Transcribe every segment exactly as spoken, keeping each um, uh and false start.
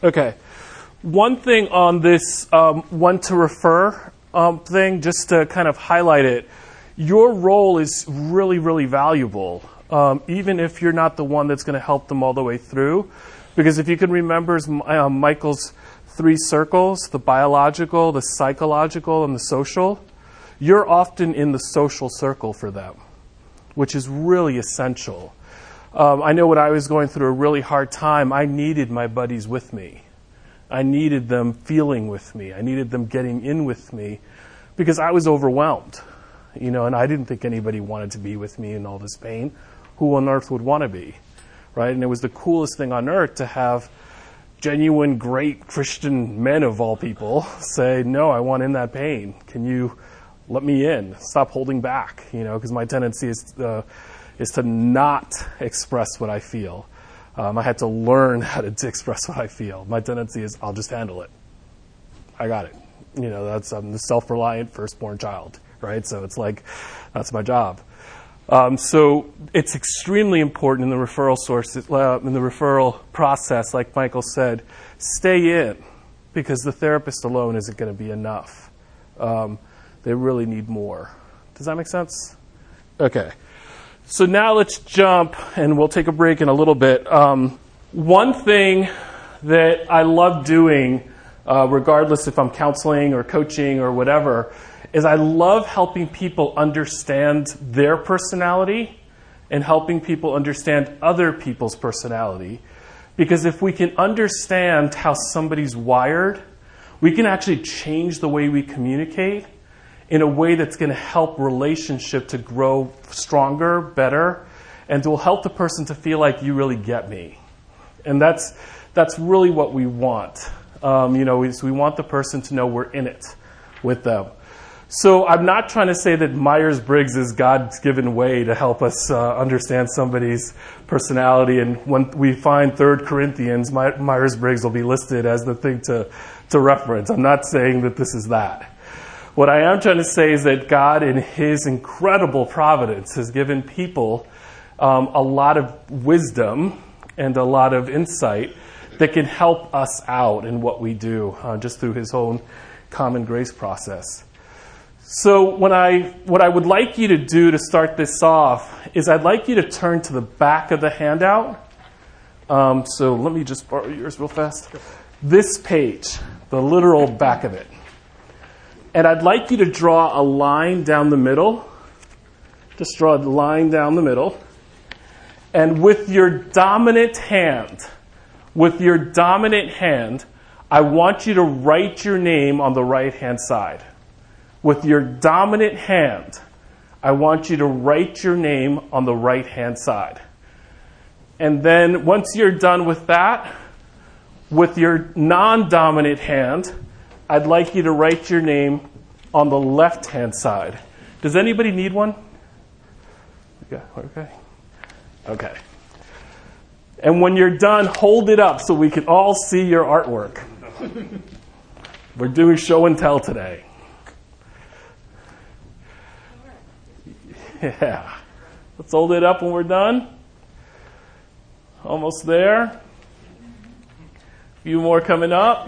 Okay. One thing on this um, one to refer um, thing, just to kind of highlight it, your role is really, really valuable, um, even if you're not the one that's going to help them all the way through. Because if you can remember uh, Michael's three circles, the biological, the psychological, and the social, you're often in the social circle for them, which is really essential. Um, I know when I was going through a really hard time, I needed my buddies with me. I needed them feeling with me. I needed them getting in with me because I was overwhelmed, you know, and I didn't think anybody wanted to be with me in all this pain. Who on earth would want to be, right? And it was the coolest thing on earth to have genuine, great Christian men of all people say, no, I want in that pain. Can you let me in? Stop holding back, you know, because my tendency is uh, is to not express what I feel. Um, I had to learn how to express what I feel. My tendency is, I'll just handle it. I got it. You know, that's I'm the self-reliant firstborn child, right? So it's like, that's my job. Um, so it's extremely important in the referral source, uh, in the referral process, like Michael said, stay in, because the therapist alone isn't going to be enough. Um, they really need more. Does that make sense? Okay. So now let's jump, and we'll take a break in a little bit. Um, one thing that I love doing, uh, regardless if I'm counseling or coaching or whatever, is I love helping people understand their personality and helping people understand other people's personality. Because if we can understand how somebody's wired, we can actually change the way we communicate in a way that's going to help relationship to grow stronger, better, and will help the person to feel like you really get me. And that's that's really what we want. Um, you know, we, we want the person to know we're in it with them. So I'm not trying to say that Myers-Briggs is God's given way to help us uh, understand somebody's personality. And when we find Third Corinthians, My, Myers-Briggs will be listed as the thing to, to reference. I'm not saying that this is that. What I am trying to say is that God, in His incredible providence, has given people um, a lot of wisdom and a lot of insight that can help us out in what we do, uh, just through His own common grace process. So when I, what I would like you to do to start this off is I'd like you to turn to the back of the handout. Um, so let me just borrow yours real fast. This page, the literal back of it. And I'd like you to draw a line down the middle. Just draw a line down the middle. And with your dominant hand, with your dominant hand, I want you to write your name on the right-hand side. With your dominant hand, I want you to write your name on the right-hand side. And then once you're done with that, with your non-dominant hand, I'd like you to write your name on the left-hand side. Does anybody need one? Okay. Okay. Okay. And when you're done, hold it up so we can all see your artwork. We're doing show and tell today. Yeah. Let's hold it up when we're done. Almost there. A few more coming up.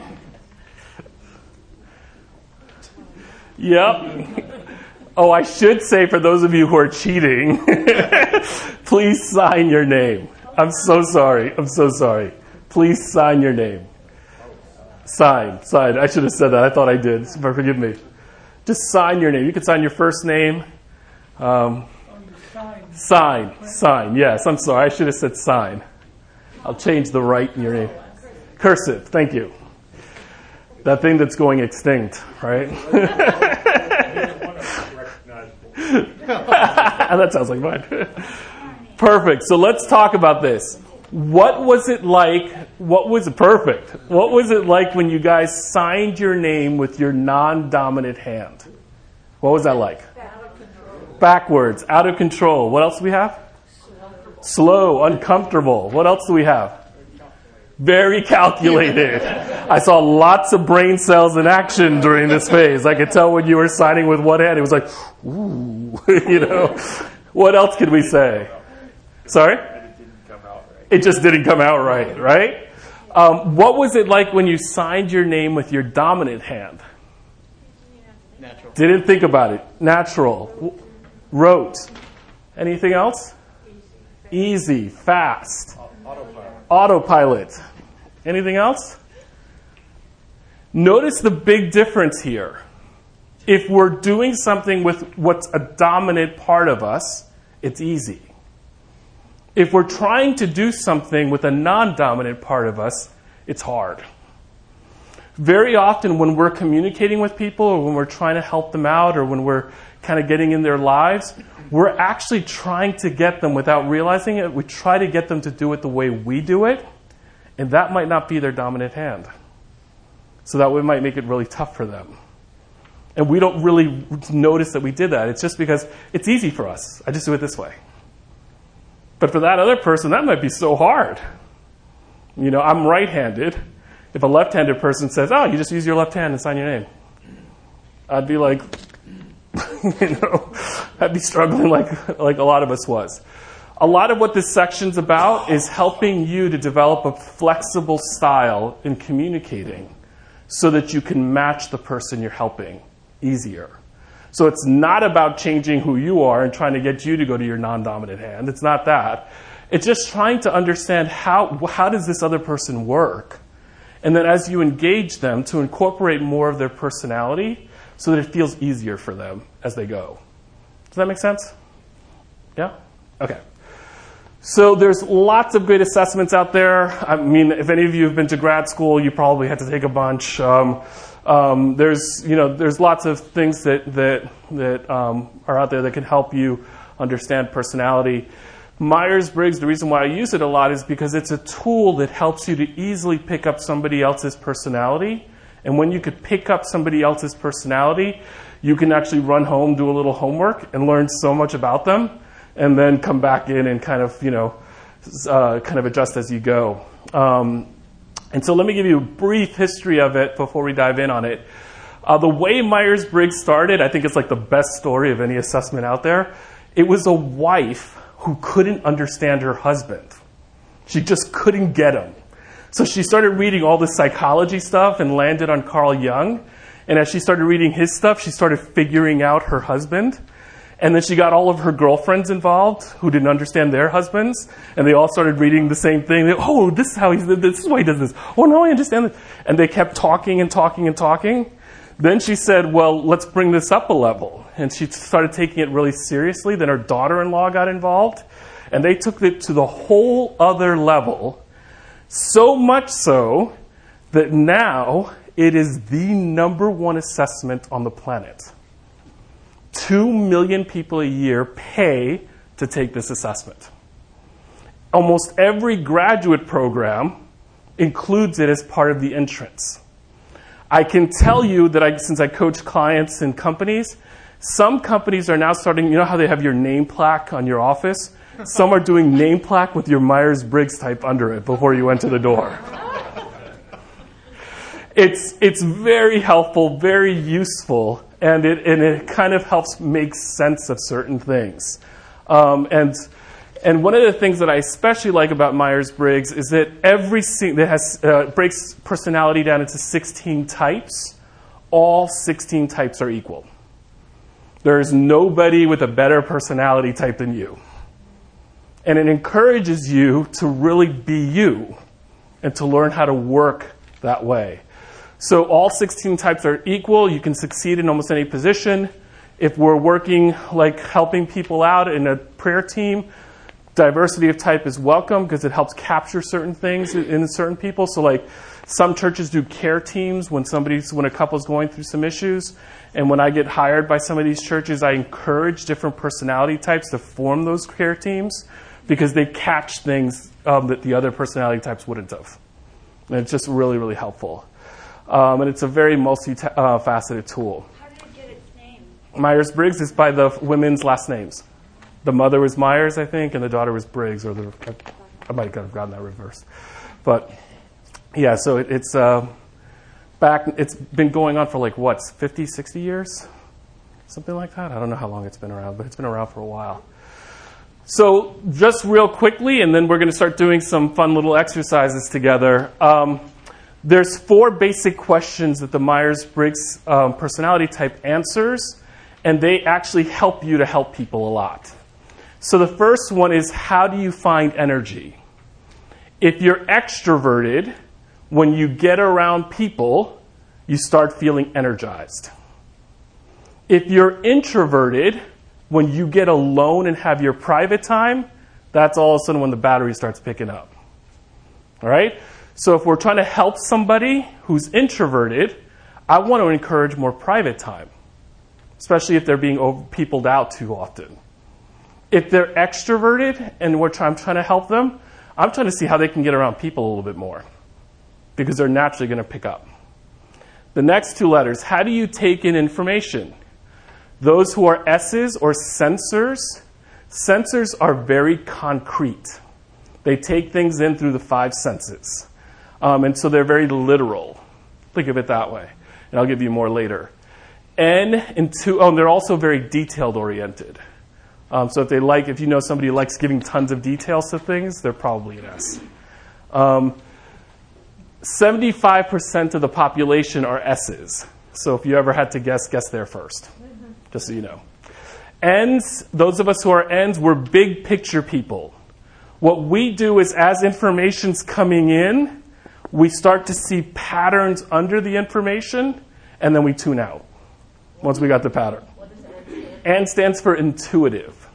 Yep. Oh, I should say for those of you who are cheating, please sign your name. I'm so sorry. I'm so sorry. Please sign your name. Sign. Sign. I should have said that. I thought I did. Forgive me. Just sign your name. You can sign your first name. Um, sign. Sign. Yes. I'm sorry. I should have said sign. I'll change the right in your name. Cursive. Thank you. That thing that's going extinct, right? That sounds like mine. Perfect. So let's talk about this. What was it like? What was it? Perfect. What was it like when you guys signed your name with your non-dominant hand? What was that like? Backwards, out of control. What else do we have? Slow, uncomfortable. What else do we have? Very calculated. I saw lots of brain cells in action during this phase. I could tell when you were signing with one hand, it was like, ooh, you know. What else could we say? Sorry? It just didn't come out right, right? Um, what was it like when you signed your name with your dominant hand? Natural. Didn't think about it. Natural. Wrote. Anything else? Easy. Fast. Autopilot. Autopilot. Anything else? Notice the big difference here. If we're doing something with what's a dominant part of us, it's easy. If we're trying to do something with a non-dominant part of us, it's hard. Very often when we're communicating with people or when we're trying to help them out or when we're kind of getting in their lives, we're actually trying to get them without realizing it. We try to get them to do it the way we do it, and that might not be their dominant hand. So that way might make it really tough for them. And we don't really notice that we did that. It's just because it's easy for us. I just do it this way. But for that other person, that might be so hard. You know, I'm right-handed. If a left-handed person says, oh, you just use your left hand and sign your name, I'd be like, you know, I'd be struggling like, like a lot of us was. A lot of what this section's about is helping you to develop a flexible style in communicating so that you can match the person you're helping easier. So it's not about changing who you are and trying to get you to go to your non-dominant hand. It's not that. It's just trying to understand how, how does this other person work? And then as you engage them, to incorporate more of their personality so that it feels easier for them as they go. Does that make sense? Yeah? Okay. So there's lots of great assessments out there. I mean, if any of you have been to grad school, you probably had to take a bunch. Um, um, there's, you know, there's lots of things that that that um, are out there that can help you understand personality. Myers-Briggs, the reason why I use it a lot is because it's a tool that helps you to easily pick up somebody else's personality. And when you could pick up somebody else's personality, you can actually run home, do a little homework, and learn so much about them, and then come back in and kind of, you know, uh, kind of adjust as you go. Um, and so let me give you a brief history of it before we dive in on it. Uh, the way Myers-Briggs started, I think it's like the best story of any assessment out there. It was a wife who couldn't understand her husband. She just couldn't get him. So she started reading all the psychology stuff and landed on Carl Jung. And as she started reading his stuff, she started figuring out her husband. And then she got all of her girlfriends involved who didn't understand their husbands. And they all started reading the same thing. They, oh, this is how he, this is why he does this. Oh, no, I understand this. And they kept talking and talking and talking. Then she said, well, let's bring this up a level. And she started taking it really seriously. Then her daughter-in-law got involved. And they took it to the whole other level. So much so that now it is the number one assessment on the planet. Two million people a year pay to take this assessment. Almost every graduate program includes it as part of the entrance. I can tell you that I, since I coach clients in companies, some companies are now starting, you know how they have your name plaque on your office? Some are doing name plaque with your Myers-Briggs type under it before you enter the door. It's it's very helpful, very useful, and it and it kind of helps make sense of certain things. Um, and and one of the things that I especially like about Myers-Briggs is that every that has uh, breaks personality down into sixteen types. All sixteen types are equal. There is nobody with a better personality type than you. And it encourages you to really be you and to learn how to work that way. So all sixteen types are equal. You can succeed in almost any position. If we're working like helping people out in a prayer team, diversity of type is welcome because it helps capture certain things in certain people. So like some churches do care teams when somebody's when a couple's going through some issues. And when I get hired by some of these churches, I encourage different personality types to form those care teams because they catch things um, that the other personality types wouldn't have. And it's just really, really helpful. Um, and it's a very multi-faceted uh, tool. How did it get its name? Myers-Briggs is by the women's last names. The mother was Myers, I think, and the daughter was Briggs. Or the, I might have gotten that reversed. But, yeah, so it, it's uh, back. It's been going on for like, what, fifty, sixty years? Something like that? I don't know how long it's been around, but it's been around for a while. So just real quickly, and then we're going to start doing some fun little exercises together. Um, there's four basic questions that the Myers-Briggs um, personality type answers, and they actually help you to help people a lot. So the first one is, how do you find energy? If you're extroverted, when you get around people, you start feeling energized. If you're introverted, when you get alone and have your private time, that's all of a sudden when the battery starts picking up. All right? So if we're trying to help somebody who's introverted, I want to encourage more private time, especially if they're being over- peopled out too often. If they're extroverted and we're try- I'm trying to help them, I'm trying to see how they can get around people a little bit more, because they're naturally going to pick up. The next two letters, how do you take in information? Those who are S's or sensors, sensors are very concrete. They take things in through the five senses. Um, and so they're very literal. Think of it that way. And I'll give you more later. N and two, oh, and they're also very detailed oriented. Um, so if they like, if you know somebody who likes giving tons of details to things, they're probably an S. Um, seventy-five percent of the population are S's. So if you ever had to guess, guess there first. Just so you know. N's, those of us who are N's, we're big picture people. What we do is, as information's coming in, we start to see patterns under the information, and then we tune out once we got the pattern. What does N stand for? N stands for intuitive.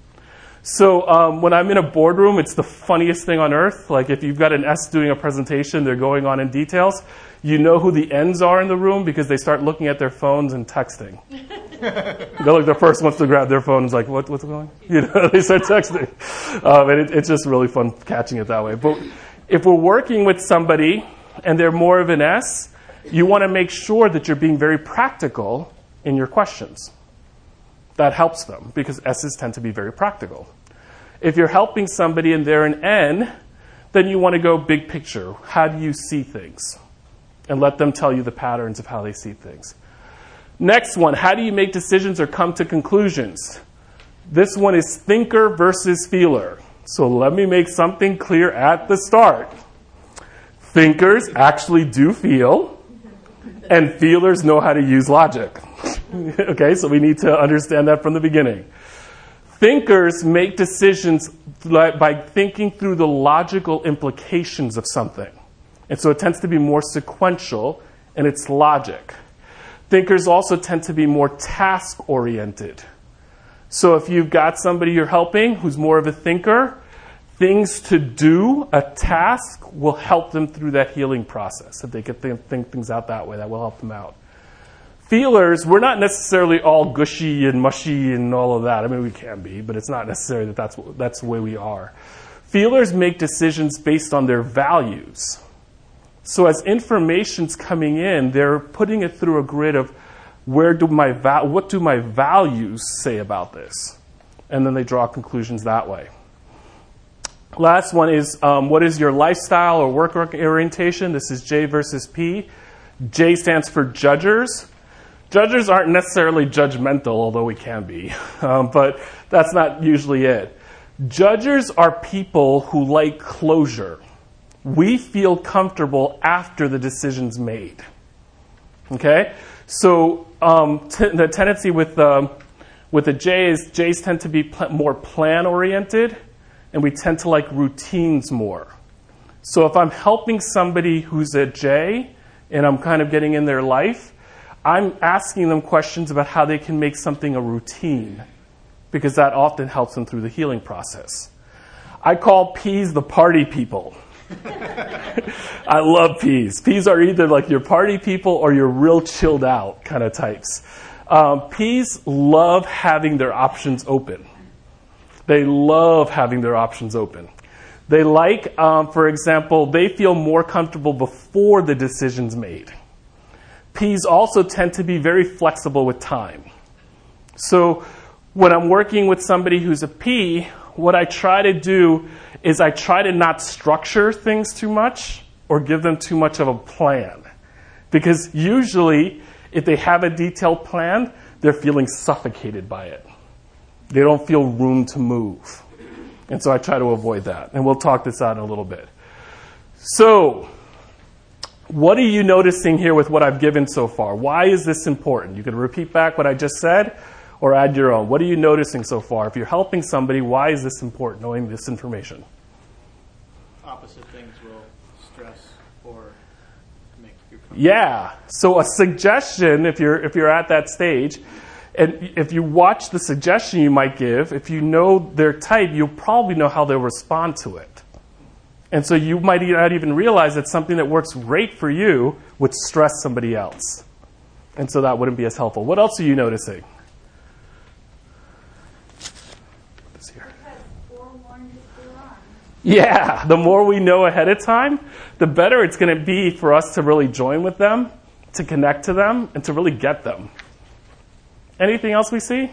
So um, when I'm in a boardroom, it's the funniest thing on earth. Like if you've got an S doing a presentation, they're going on in details. You know who the N's are in the room because they start looking at their phones and texting. They're like the first ones to grab their phone and is like, what, what's going on? You know, they start texting. Um, and it, it's just really fun catching it that way. But if we're working with somebody and they're more of an S, you want to make sure that you're being very practical in your questions. That helps them because S's tend to be very practical. If you're helping somebody and they're an N, then you want to go big picture. How do you see things? And let them tell you the patterns of how they see things. Next one, how do you make decisions or come to conclusions? This one is thinker versus feeler. So let me make something clear at the start. Thinkers actually do feel, and feelers know how to use logic. Okay, so we need to understand that from the beginning. Thinkers make decisions by thinking through the logical implications of something. And so it tends to be more sequential in its logic. Thinkers also tend to be more task-oriented. So if you've got somebody you're helping who's more of a thinker, things to do, a task, will help them through that healing process. If they can think, think things out that way, that will help them out. Feelers, we're not necessarily all gushy and mushy and all of that. I mean, we can be, but it's not necessarily that that's, that's the way we are. Feelers make decisions based on their values. So as information's coming in, they're putting it through a grid of where do my va- what do my values say about this? And then they draw conclusions that way. Last one is, um, what is your lifestyle or work orientation? This is J versus P. J stands for judgers. Judgers aren't necessarily judgmental, although we can be. Um, but that's not usually it. Judgers are people who like closure. We feel comfortable after the decision's made. Okay? So um, t- the tendency with, um, with a J is J's tend to be pl- more plan-oriented, and we tend to like routines more. So if I'm helping somebody who's a J, and I'm kind of getting in their life, I'm asking them questions about how they can make something a routine, because that often helps them through the healing process. I call P's the party people. I love P's. P's are either like your party people or your real chilled out kind of types. Um, P's love having their options open. They love having their options open. They like, um, for example, they feel more comfortable before the decision's made. P's also tend to be very flexible with time. So when I'm working with somebody who's a P, what I try to do is I try to not structure things too much or give them too much of a plan. Because usually, if they have a detailed plan, they're feeling suffocated by it. They don't feel room to move. And so I try to avoid that. And we'll talk this out in a little bit. So, what are you noticing here with what I've given so far? Why is this important? You can repeat back what I just said or add your own. What are you noticing so far? If you're helping somebody, why is this important, knowing this information? Opposite things will stress or make you comfortable. Yeah. So a suggestion, if you're if you're at that stage, and if you watch the suggestion you might give, if you know their type, you'll probably know how they'll respond to it. And so you might not even realize that something that works great for you would stress somebody else. And so that wouldn't be as helpful. What else are you noticing? This here. Yeah, the more we know ahead of time, the better it's going to be for us to really join with them, to connect to them, and to really get them. Anything else we see?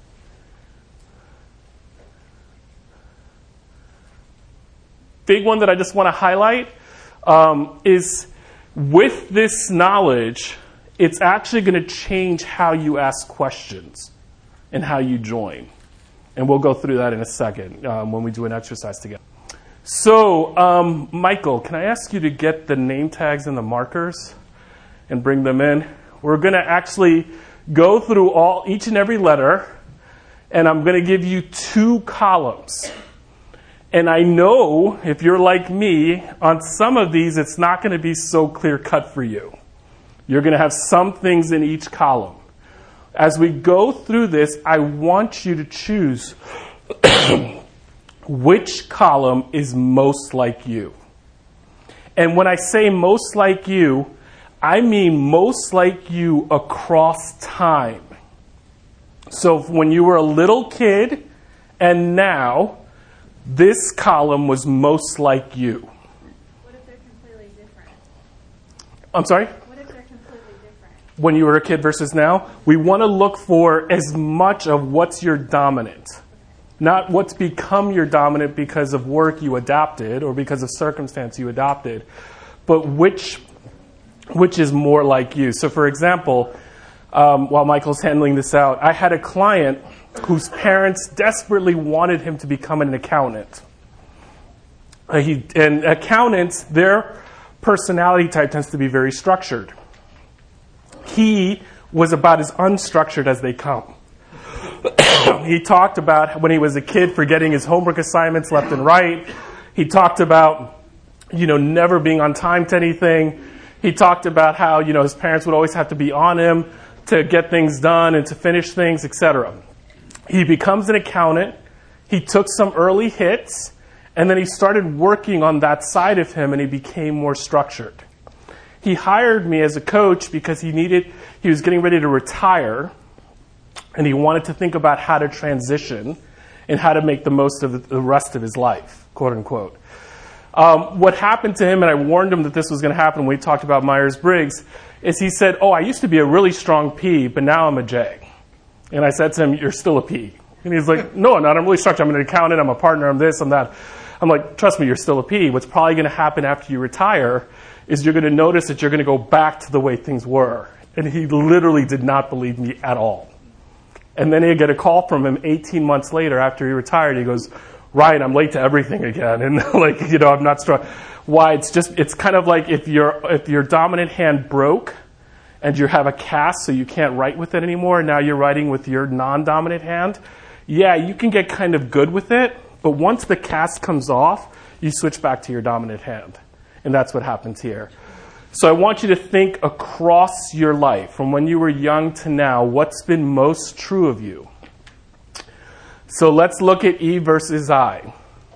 Big one that I just want to highlight um, is with this knowledge, it's actually going to change how you ask questions and how you join. And we'll go through that in a second um, when we do an exercise together. So, um, Michael, can I ask you to get the name tags and the markers and bring them in? We're going to actually go through all each and every letter, and I'm going to give you two columns. And I know, if you're like me, on some of these, it's not going to be so clear-cut for you. You're going to have some things in each column. As we go through this, I want you to choose which column is most like you. And when I say most like you, I mean most like you across time. So when you were a little kid and now, this column was most like you. What if they're completely different? I'm sorry? What if they're completely different? When you were a kid versus now, we want to look for as much of what's your dominant. Not what's become your dominant because of work you adapted or because of circumstance you adopted, but which which is more like you. So for example, um, while Michael's handling this out, I had a client whose parents desperately wanted him to become an accountant. Uh, he, and accountants, their personality type tends to be very structured. He was about as unstructured as they come. He talked about when he was a kid forgetting his homework assignments left and right. He talked about, you know, never being on time to anything. He talked about how, you know, his parents would always have to be on him to get things done and to finish things, et cetera. He becomes an accountant. He took some early hits, and then he started working on that side of him, and he became more structured. He hired me as a coach because he needed, he was getting ready to retire, and he wanted to think about how to transition and how to make the most of the rest of his life, quote unquote. Um, what happened to him, and I warned him that this was going to happen when we talked about Myers-Briggs, is he said, oh, I used to be a really strong P, but now I'm a J. And I said to him, you're still a P. And he's like, no, I'm not. I'm really structured. I'm an accountant. I'm a partner. I'm this. I'm that. I'm like, trust me, you're still a P. What's probably going to happen after you retire is you're going to notice that you're going to go back to the way things were. And he literally did not believe me at all. And then he'd get a call from him eighteen months later after he retired. He goes, Ryan, I'm late to everything again. And like, you know, I'm not strong. Why? It's just, it's kind of like if your if your dominant hand broke and you have a cast so you can't write with it anymore, and now you're writing with your non-dominant hand. Yeah, you can get kind of good with it, but once the cast comes off, you switch back to your dominant hand. And that's what happens here. So I want you to think across your life, from when you were young to now, what's been most true of you? So let's look at E versus I.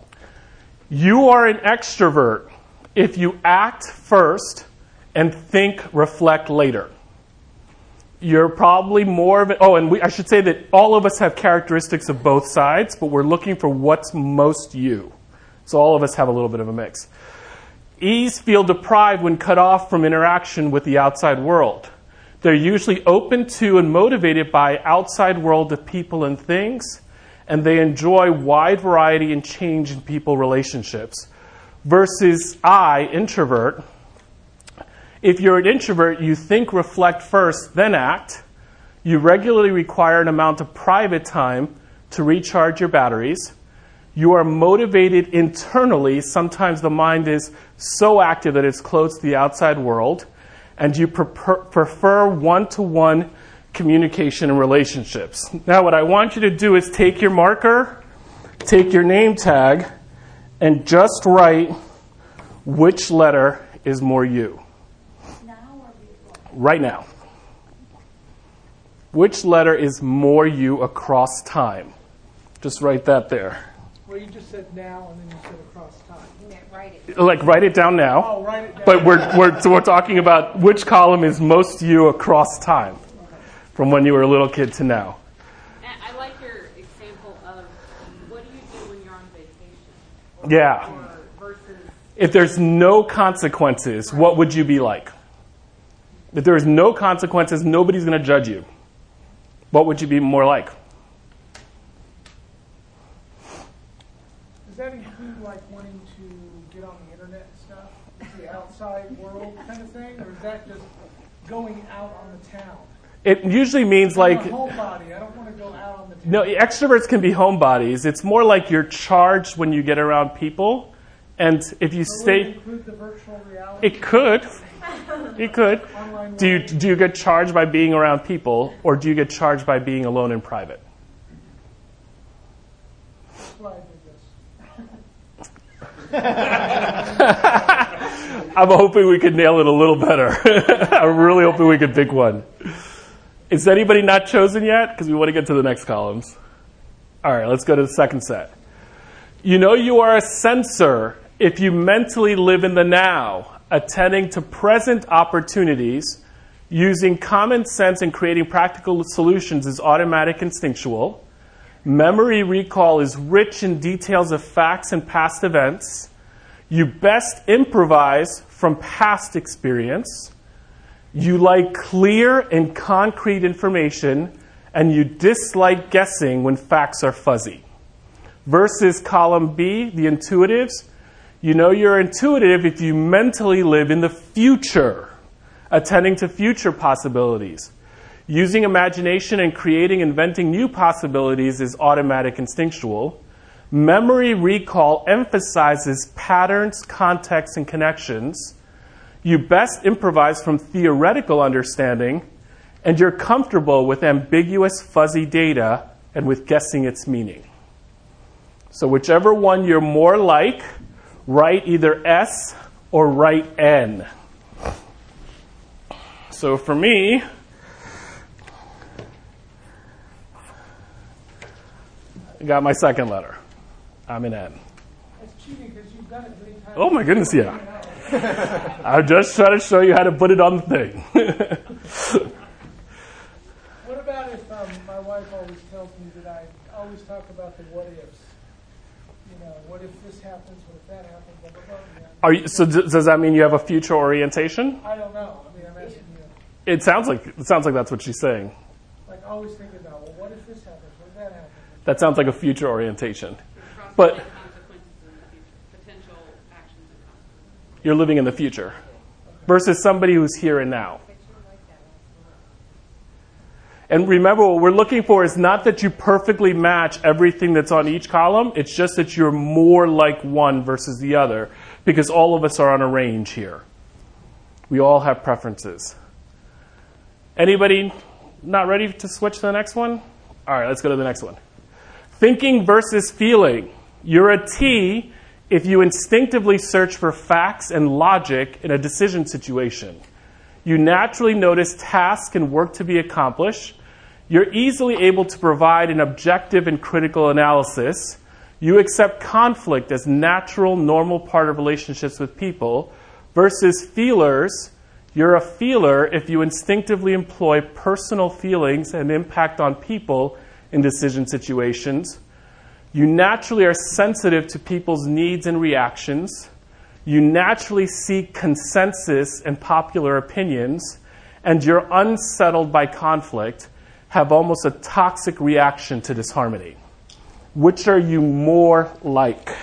You are an extrovert if you act first and think, reflect later. You're probably more of it. Oh, and we, I should say that all of us have characteristics of both sides, but we're looking for what's most you. So all of us have a little bit of a mix. E's feel deprived when cut off from interaction with the outside world. They're usually open to and motivated by outside world of people and things, and they enjoy wide variety and change in people relationships. Versus I, introvert, if you're an introvert, you think, reflect first, then act. You regularly require an amount of private time to recharge your batteries. You are motivated internally. Sometimes the mind is so active that it's closed to the outside world. And you prefer, prefer one-to-one communication and relationships. Now, what I want you to do is take your marker, take your name tag, and just write which letter is more you. Now or before? Right now. Which letter is more you across time? Just write that there. Well, you just said now and then you said across time. You meant write it. Like, write it down now. Oh, write it down. But we're, we're, so we're talking about which column is most you across time, from when you were a little kid to now. And I like your example of what do you do when you're on vacation? Or, Yeah. Or versus, If there's no consequences, what would you be like? If there's no consequences, nobody's going to judge you. What would you be more like? Does that include like wanting to get on the internet and stuff? The outside world kind of thing? Or is that just going out on the town? It usually means I'm like... a homebody. I don't want to go out on the town. No, extroverts can be homebodies. It's more like you're charged when you get around people. And if you So stay... would it include the virtual reality? It could. It could. Online Do you, learning? do you get charged by being around people, or do you get charged by being alone in private? That's why I did this. I'm hoping we could nail it a little better. I'm really hoping we could pick one. Is anybody not chosen yet? Because we want to get to the next columns. All right, let's go to the second set. You know you are a sensor if you mentally live in the now, attending to present opportunities, using common sense and creating practical solutions is automatic instinctual. Memory recall is rich in details of facts and past events. You best improvise from past experience. You like clear and concrete information, and you dislike guessing when facts are fuzzy. Versus column B, the intuitives. You know you're intuitive if you mentally live in the future, attending to future possibilities. Using imagination and creating, inventing new possibilities is automatic instinctual. Memory recall emphasizes patterns, context, and connections. You best improvise from theoretical understanding, and you're comfortable with ambiguous, fuzzy data and with guessing its meaning. So whichever one you're more like, write either S or write N. So for me, I got my second letter. I'm an N. It's cheating because you've done it many times. Oh my goodness, yeah. I'm just trying to show you how to put it on the thing. What about if um, my wife always tells me that I always talk about the what ifs? You know, what if this happens, what if that happens, blah, blah, blah. Yeah. Are you, so d- does that mean you have a future orientation? I don't know. I mean, I'm asking you. It sounds like it sounds like that's what she's saying. Like, always thinking about, well, what if this happens, what if that happens? That sounds like a future orientation. cross But- consequences in the future, potential actions and consequences. You're living in the future versus somebody who's here and now. And remember, what we're looking for is not that you perfectly match everything that's on each column. It's just that you're more like one versus the other, because all of us are on a range here. We all have preferences. Anybody not ready to switch to the next one? All right, let's go to the next one. Thinking versus feeling. You're a T if you instinctively search for facts and logic in a decision situation. You naturally notice tasks and work to be accomplished. You're easily able to provide an objective and critical analysis. You accept conflict as natural, normal part of relationships with people. Versus feelers, you're a feeler if you instinctively employ personal feelings and impact on people in decision situations. You naturally are sensitive to people's needs and reactions. You naturally seek consensus and popular opinions, and you're unsettled by conflict, have almost a toxic reaction to disharmony. Which are you more like?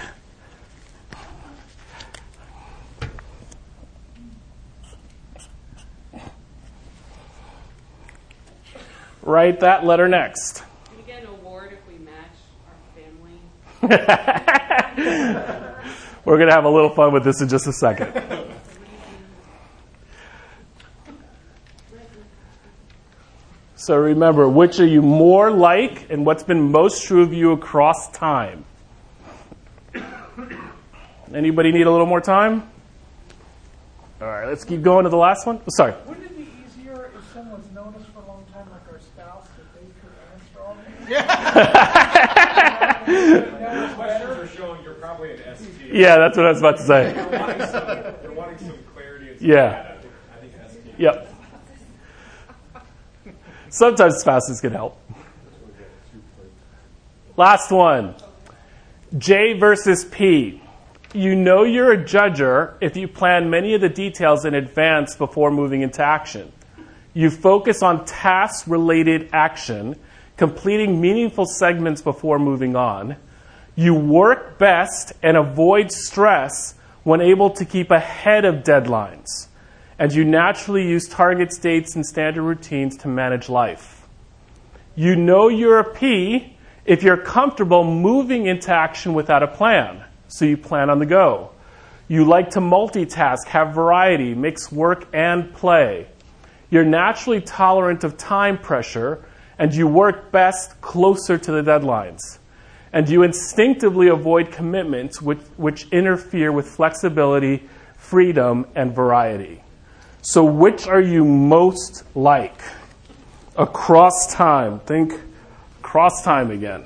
Write that letter next. Do we get an award if we match our family We're going to have a little fun with this in just a second. So remember, which are you more like and what's been most true of you across time? Anybody need a little more time? All right, let's keep going to the last one. Oh, sorry. Wouldn't it be easier if someone's known us for a long time, like our spouse, that they could answer all these? Questions are showing you're probably an S T. Yeah, that's what I was about to say. You're wanting some, you're wanting some clarity and some Yeah. data. I think, I think S T. Yep. Sometimes spouses can help. Last one. J versus P. You know you're a judger if you plan many of the details in advance before moving into action. You focus on task-related action, completing meaningful segments before moving on. You work best and avoid stress when able to keep ahead of deadlines. And you naturally use target dates and standard routines to manage life. You know you're a P if you're comfortable moving into action without a plan, so you plan on the go. You like to multitask, have variety, mix work and play. You're naturally tolerant of time pressure, and you work best closer to the deadlines. And you instinctively avoid commitments which, which interfere with flexibility, freedom, and variety. So which are you most like? Across time. Think across time again.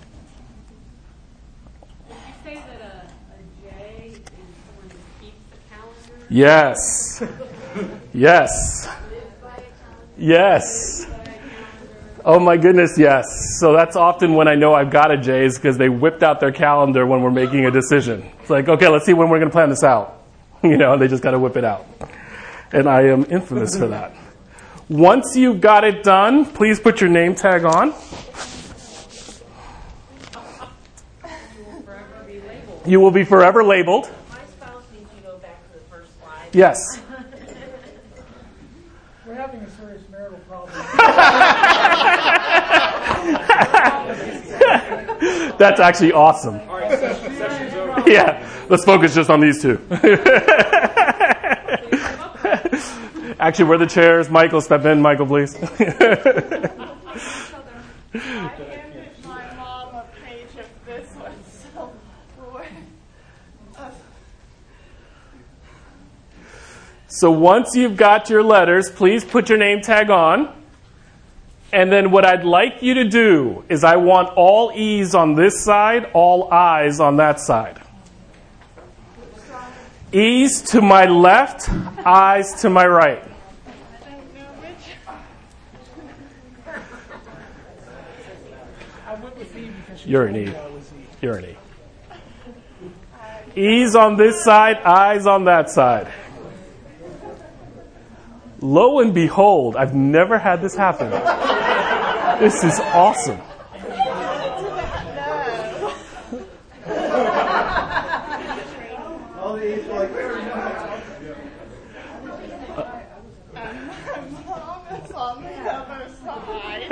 Would you say that a, a J is someone who keeps the calendar? Yes. Yes. Lives by a calendar? Yes. By a calendar? Oh my goodness, yes. So that's often when I know I've got a J is because they whipped out their calendar when we're making a decision. It's like, okay, let's see when we're going to plan this out. You know, they just got to whip it out. And I am infamous for that. Once you've got it done, please put your name tag on. You will forever be labeled. You will be forever labeled. My spouse needs to go back to the first slide. Yes. We're having a serious marital problem. That's actually awesome. All right, session, session's over. Yeah, let's focus just on these two. Actually, we're the chairs. Michael, step in. Michael, please. I handed my mom a page of this one, so we're, uh, So once you've got your letters, please put your name tag on. And then what I'd like you to do is I want all E's on this side, all I's on that side. E's to my left, I's to my right. I don't know which. I went with E because she You're an told E. me I was E. You're an E. E's on this side, I's on that side. Lo and behold, I've never had this happen. This is awesome. All the E's are like, Mom is on the other side.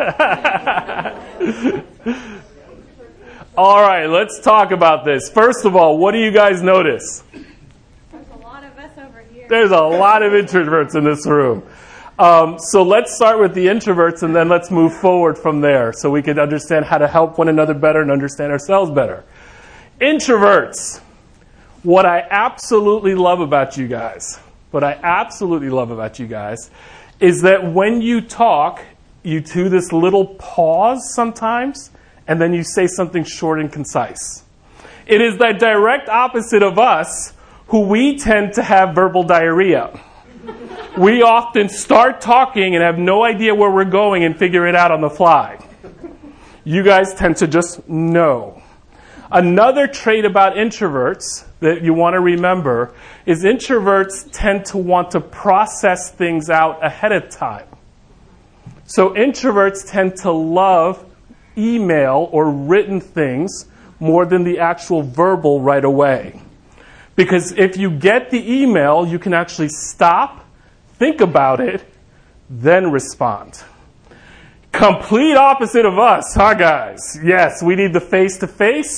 All right, let's talk about this. First of all, what do you guys notice? There's a lot of us over here. There's a lot of introverts in this room. Um, so let's start with the introverts and then let's move forward from there so we can understand how to help one another better and understand ourselves better. Introverts. What I absolutely love about you guys, what I absolutely love about you guys is that when you talk, you do this little pause sometimes and then you say something short and concise. It is the direct opposite of us, who we tend to have verbal diarrhea. We often start talking and have no idea where we're going and figure it out on the fly. You guys tend to just know. Another trait about introverts that you want to remember is introverts tend to want to process things out ahead of time. So introverts tend to love email or written things more than the actual verbal right away. Because if you get the email, you can actually stop, think about it, then respond. Complete opposite of us, huh guys? Yes, we need the face-to-face.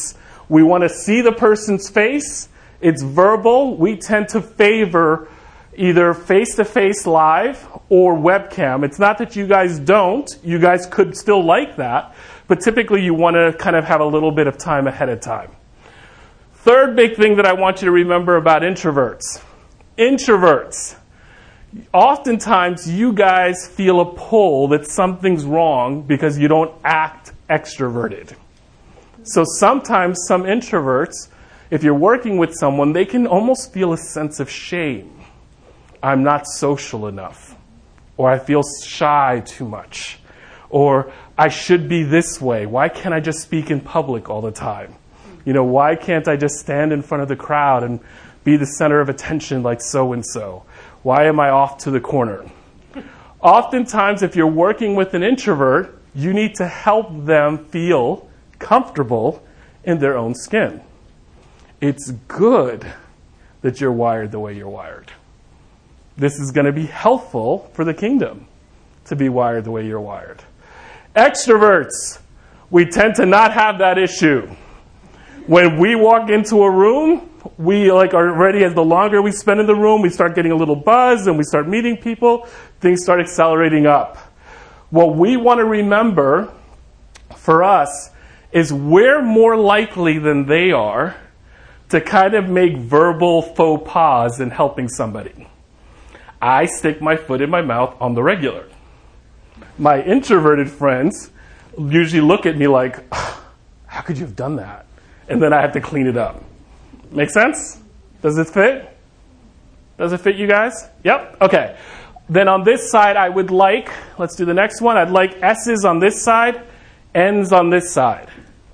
We want to see the person's face. It's verbal. We tend to favor either face-to-face live or webcam. It's not that you guys don't. You guys could still like that. But typically you want to kind of have a little bit of time ahead of time. Third big thing that I want you to remember about introverts. Introverts. Oftentimes you guys feel a pull that something's wrong because you don't act extroverted. So sometimes some introverts, if you're working with someone, they can almost feel a sense of shame. I'm not social enough. Or I feel shy too much. Or I should be this way. Why can't I just speak in public all the time? You know, why can't I just stand in front of the crowd and be the center of attention like so-and-so? Why am I off to the corner? Oftentimes, if you're working with an introvert, you need to help them feel comfortable in their own skin. It's good that you're wired the way you're wired. This is going to be helpful for the kingdom to be wired the way you're wired. Extroverts, we tend to not have that issue. When we walk into a room, we like are ready. As the longer we spend in the room, we start getting a little buzz and we start meeting people. Things start accelerating up. What we want to remember for us is we're more likely than they are to kind of make verbal faux pas in helping somebody. I stick my foot in my mouth on the regular. My introverted friends usually look at me like, how could you have done that? And then I have to clean it up. Make sense? Does it fit? Does it fit you guys? Yep? Okay. Then on this side, I would like, let's do the next one. I'd like S's on this side, N's on this side.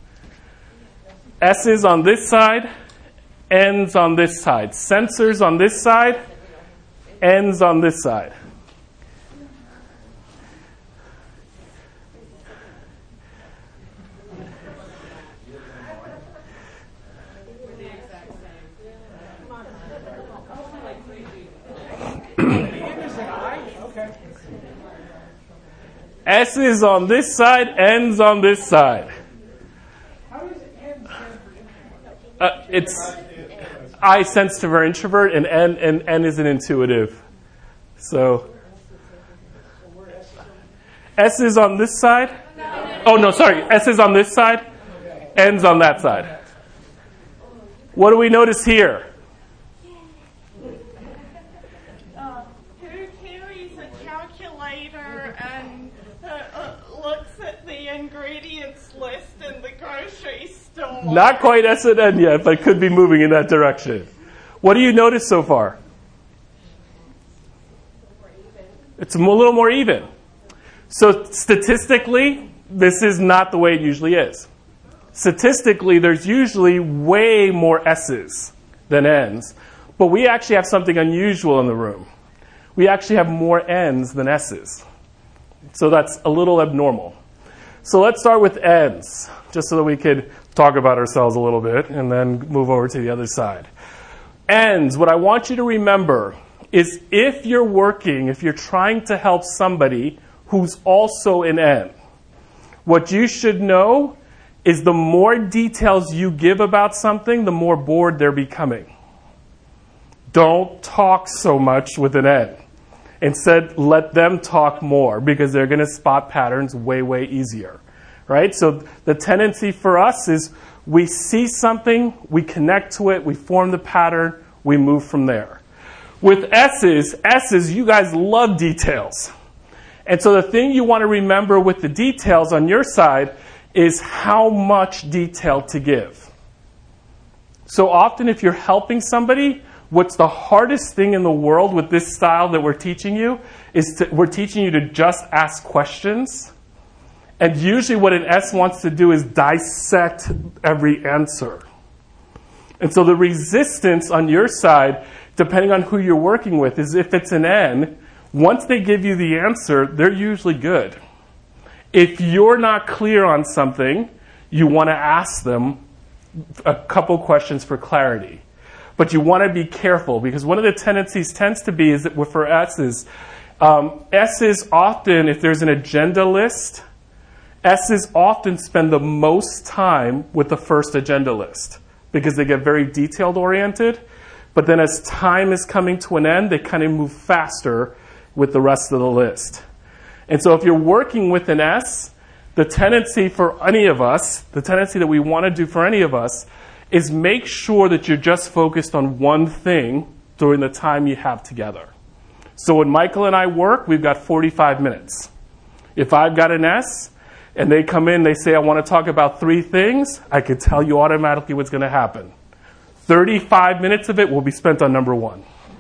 S's on this side, N's on this side. Sensors on this side, N's on this side. S is on this side, N's on this side. How does N stand for introvert? Uh, it's I sense to very introvert, and N and N is an intuitive. So S is on this side. Oh no, sorry. S is on this side. N's on that side. What do we notice here? Uh, who carries a calculator and uh, uh, looks at the ingredients list in the grocery store? Not quite S and N yet, but could be moving in that direction. What do you notice so far? It's a little more even. So statistically, this is not the way it usually is. Statistically, there's usually way more S's than N's, but we actually have something unusual in the room. We actually have more N's than S's. So that's a little abnormal. So let's start with N's, just so that we could talk about ourselves a little bit and then move over to the other side. N's, what I want you to remember is if you're working, if you're trying to help somebody who's also an N, what you should know is the more details you give about something, the more bored they're becoming. Don't talk so much with an N. Instead, let them talk more because they're going to spot patterns way, way easier. Right? So the tendency for us is we see something, we connect to it, we form the pattern, we move from there. With S's, S's, you guys love details. And so the thing you want to remember with the details on your side is how much detail to give. So often if you're helping somebody, what's the hardest thing in the world with this style that we're teaching you is to, we're teaching you to just ask questions. And usually what an S wants to do is dissect every answer. And so the resistance on your side, depending on who you're working with, is if it's an N, once they give you the answer, they're usually good. If you're not clear on something, you want to ask them a couple questions for clarity. But you want to be careful because one of the tendencies tends to be is that for S's, um, S's often, if there's an agenda list, S's often spend the most time with the first agenda list because they get very detailed oriented. But then as time is coming to an end, they kind of move faster with the rest of the list. And so if you're working with an S, the tendency for any of us, the tendency that we want to do for any of us, is make sure that you're just focused on one thing during the time you have together. So when Michael and I work, we've got forty-five minutes. If I've got an S, and they come in, they say, I want to talk about three things, I can tell you automatically what's going to happen. thirty-five minutes of it will be spent on number one.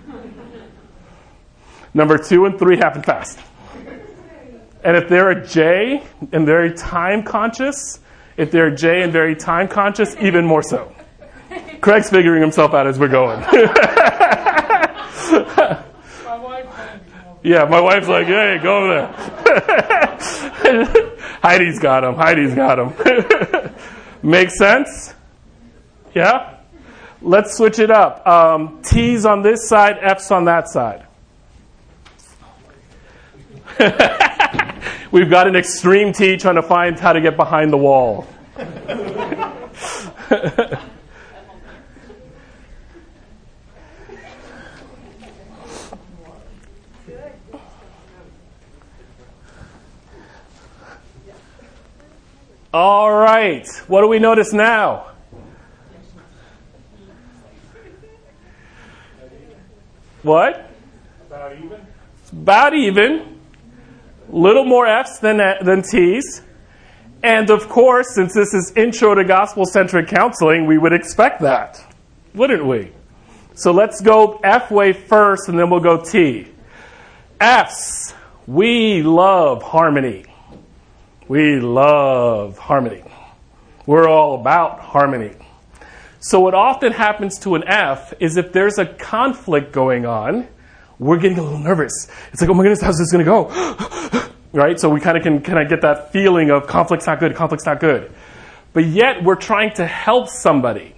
Number two and three happen fast. And if they're a J and very time conscious, if they're a J and very time conscious, even more so. Craig's figuring himself out as we're going. My wife wanted to come over. Yeah, my wife's like, hey, go over there. Heidi's got him. Heidi's got him. Make sense? Yeah? Let's switch it up. Um, T's on this side, F's on that side. We've got an extreme T trying to find how to get behind the wall. All right. What do we notice now? What? About even? It's about even. Little more F's than, than T's. And of course, since this is Intro to Gospel-Centric Counseling, we would expect that, wouldn't we? So let's go F way first, and then we'll go T. F's. We love harmony. We love harmony. We're all about harmony. So what often happens to an F is if there's a conflict going on, we're getting a little nervous. It's like, oh my goodness, how's this going to go? Right? So we kind of can kind of get that feeling of conflict's not good, conflict's not good. But yet we're trying to help somebody.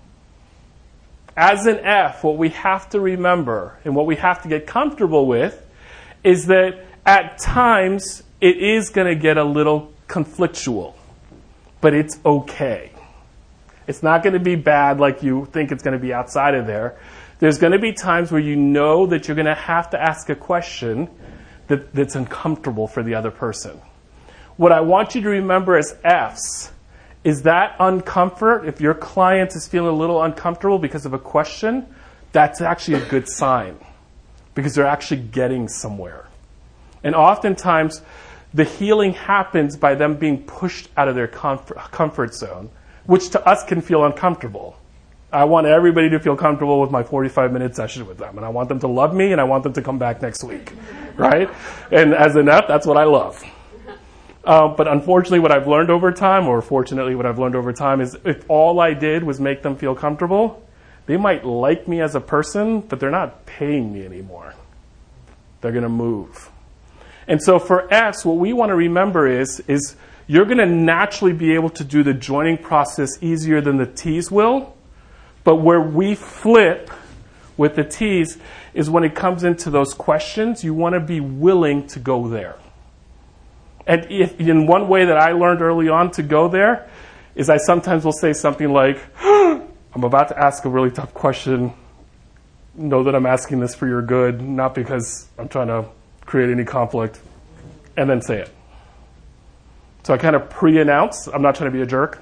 As an F, what we have to remember and what we have to get comfortable with is that at times it is going to get a little conflictual, but it's okay. It's not going to be bad like you think it's going to be outside of there. There's going to be times where you know that you're going to have to ask a question that, that's uncomfortable for the other person. What I want you to remember as F's is that uncomfort, if your client is feeling a little uncomfortable because of a question, that's actually a good sign because they're actually getting somewhere. And oftentimes, the healing happens by them being pushed out of their comfort, comfort zone, which to us can feel uncomfortable. I want everybody to feel comfortable with my forty-five minute session with them, and I want them to love me, and I want them to come back next week, right? And as an F, that's what I love. Um, but unfortunately, what I've learned over time, or fortunately what I've learned over time, is if all I did was make them feel comfortable, they might like me as a person, but they're not paying me anymore. They're going to move. And so for F's, what we want to remember is, is you're going to naturally be able to do the joining process easier than the T's will. But where we flip with the T's is when it comes into those questions, you want to be willing to go there. And if, in one way that I learned early on to go there is I sometimes will say something like, I'm about to ask a really tough question. Know that I'm asking this for your good, not because I'm trying to create any conflict, and then say it. So I kind of pre-announce, I'm not trying to be a jerk,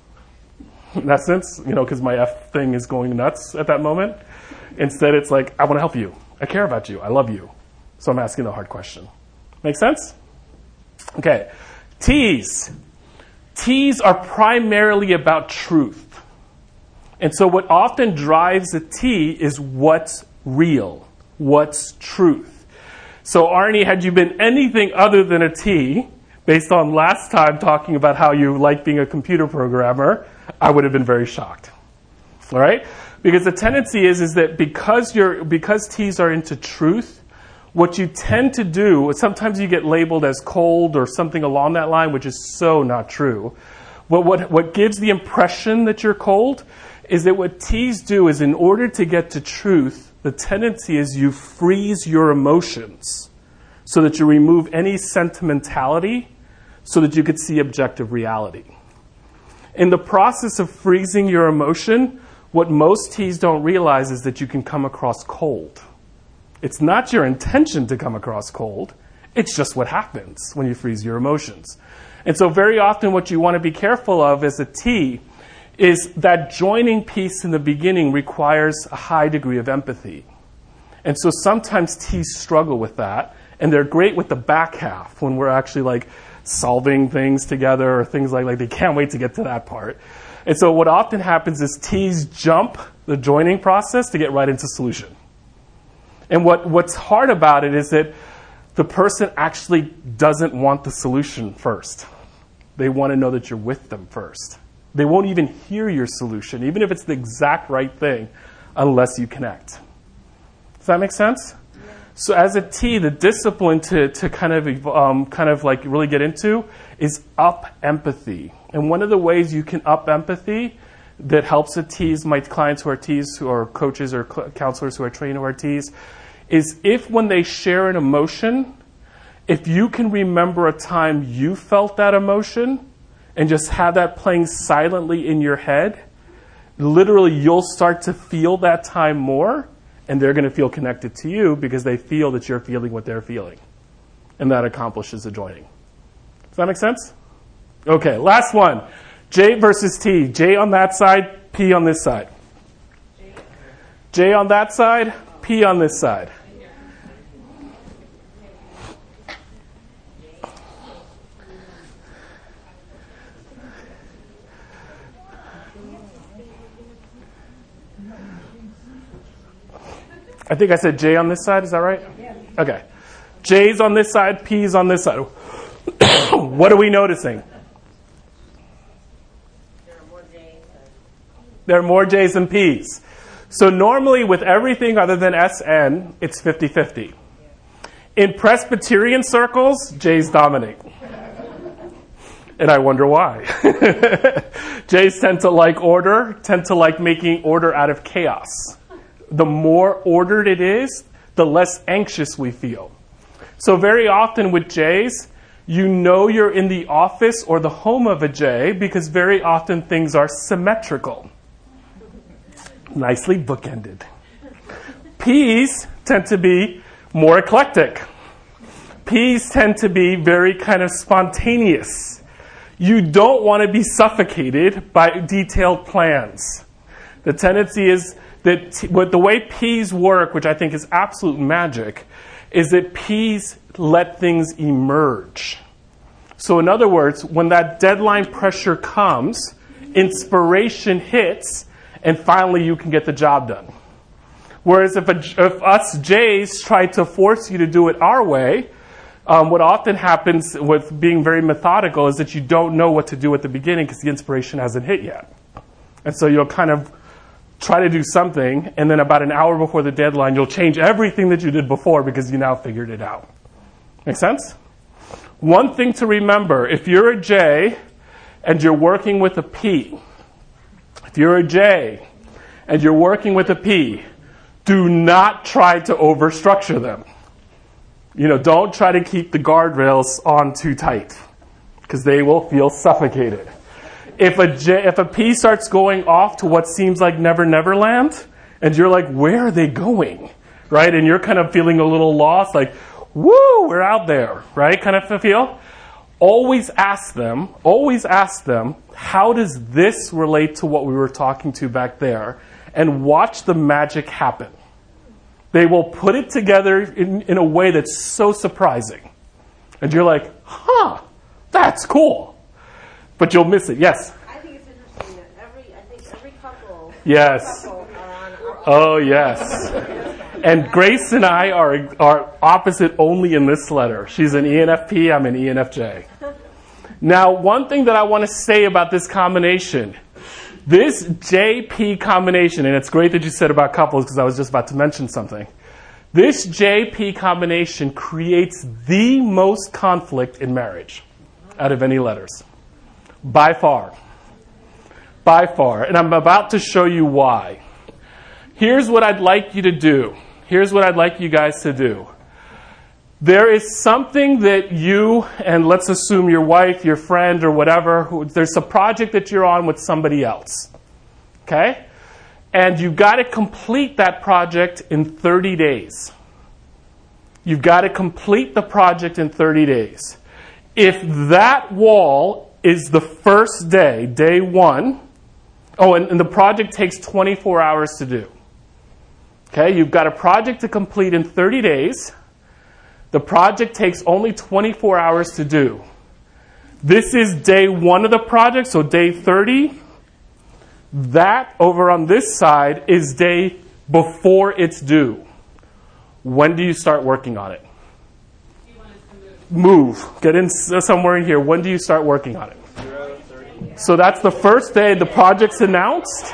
in that sense, you know, because my F thing is going nuts at that moment. Instead, it's like, I want to help you. I care about you. I love you. So I'm asking the hard question. Make sense? Okay. T's. T's are primarily about truth. And so what often drives a T is what's real, what's truth. So Arnie, had you been anything other than a T, based on last time talking about how you like being a computer programmer, I would have been very shocked. All right? Because the tendency is, is that because you're because T's are into truth, what you tend to do, sometimes you get labeled as cold or something along that line, which is so not true. But what, what gives the impression that you're cold is that what T's do is in order to get to truth, the tendency is you freeze your emotions so that you remove any sentimentality so that you could see objective reality. In the process of freezing your emotion, what most T's don't realize is that you can come across cold. It's not your intention to come across cold. It's just what happens when you freeze your emotions. And so very often what you want to be careful of as a T is that joining piece in the beginning requires a high degree of empathy. And so sometimes T's struggle with that, and they're great with the back half when we're actually like solving things together or things like, like they can't wait to get to that part. And so what often happens is T's jump the joining process to get right into solution. And what, what's hard about it is that the person actually doesn't want the solution first. They want to know that you're with them first. They won't even hear your solution, even if it's the exact right thing, unless you connect. Does that make sense? Yeah. So as a T, the discipline to, to kind of um, kind of like really get into is up empathy. And one of the ways you can up empathy that helps a T's, my clients who are T's, who are coaches or counselors who are trained who are T's, is if when they share an emotion, if you can remember a time you felt that emotion and just have that playing silently in your head, literally you'll start to feel that time more, and they're going to feel connected to you because they feel that you're feeling what they're feeling. And that accomplishes the joining. Does that make sense? Okay, last one. J versus T. J on that side, P on this side. J on that side, P on this side. I think I said J on this side. Is that right? Okay. J's on this side, P's on this side. What are we noticing? There are more J's. There are more J's than P's. So normally with everything other than S N, it's fifty-fifty. In Presbyterian circles, J's dominate. And I wonder why. J's tend to like order, tend to like making order out of chaos. The more ordered it is, the less anxious we feel. So very often with J's, you know you're in the office or the home of a J because very often things are symmetrical. Nicely bookended. P's tend to be more eclectic. P's tend to be very kind of spontaneous. You don't want to be suffocated by detailed plans. The tendency is that t- what the way P's work, which I think is absolute magic, is that P's let things emerge. So in other words, when that deadline pressure comes, inspiration hits, and finally you can get the job done. Whereas if, a, if us J's try to force you to do it our way, um, what often happens with being very methodical is that you don't know what to do at the beginning because the inspiration hasn't hit yet. And so you'll kind of try to do something, and then about an hour before the deadline, you'll change everything that you did before because you now figured it out. Make sense? One thing to remember, if you're a J and you're working with a P, if you're a J and you're working with a P, do not try to overstructure them. You know, don't try to keep the guardrails on too tight because they will feel suffocated. If a J, if a P starts going off to what seems like Never Never Land, and you're like, where are they going? Right? And you're kind of feeling a little lost, like, woo, we're out there, right? Kind of feel. Always ask them, always ask them, how does this relate to what we were talking to back there? And watch the magic happen. They will put it together in, in a way that's so surprising. And you're like, huh, that's cool. But you'll miss it. Yes? I think it's interesting that every, I think every couple, yes. couple are on opposite. Oh, yes. And Grace and I are are opposite only in this letter. She's an E N F P, I'm an E N F J. Now, one thing that I want to say about this combination, this J P combination, and it's great that you said about couples because I was just about to mention something. This J P combination creates the most conflict in marriage out of any letters. By far. By far. And I'm about to show you why. Here's what I'd like you to do. Here's what I'd like you guys to do. There is something that you, and let's assume your wife, your friend, or whatever, who, there's a project that you're on with somebody else. Okay? And you've got to complete that project in thirty days. You've got to complete the project in thirty days. If that wall is the first day, day one, oh, and, and the project takes twenty-four hours to do. Okay, you've got a project to complete in thirty days. The project takes only twenty-four hours to do. This is day one of the project, so day thirty. That over on this side is day before it's due. When do you start working on it? You want us to move. Move. Get in somewhere in here. When do you start working on it? So that's the first day the project's announced.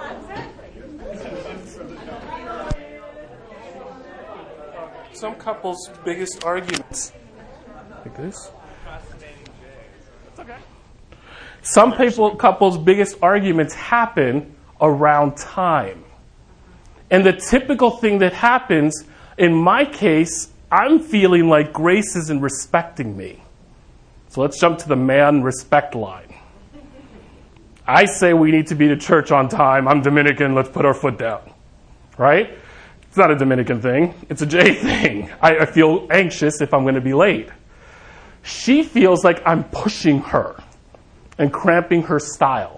Some couples' biggest arguments. Like this? Okay. Some people, couples' biggest arguments happen around time. And the typical thing that happens, in my case, I'm feeling like Grace isn't respecting me. So let's jump to the man respect line. I say we need to be to church on time. I'm Dominican. Let's put our foot down. Right? It's not a Dominican thing. It's a J thing. I, I feel anxious if I'm going to be late. She feels like I'm pushing her and cramping her style.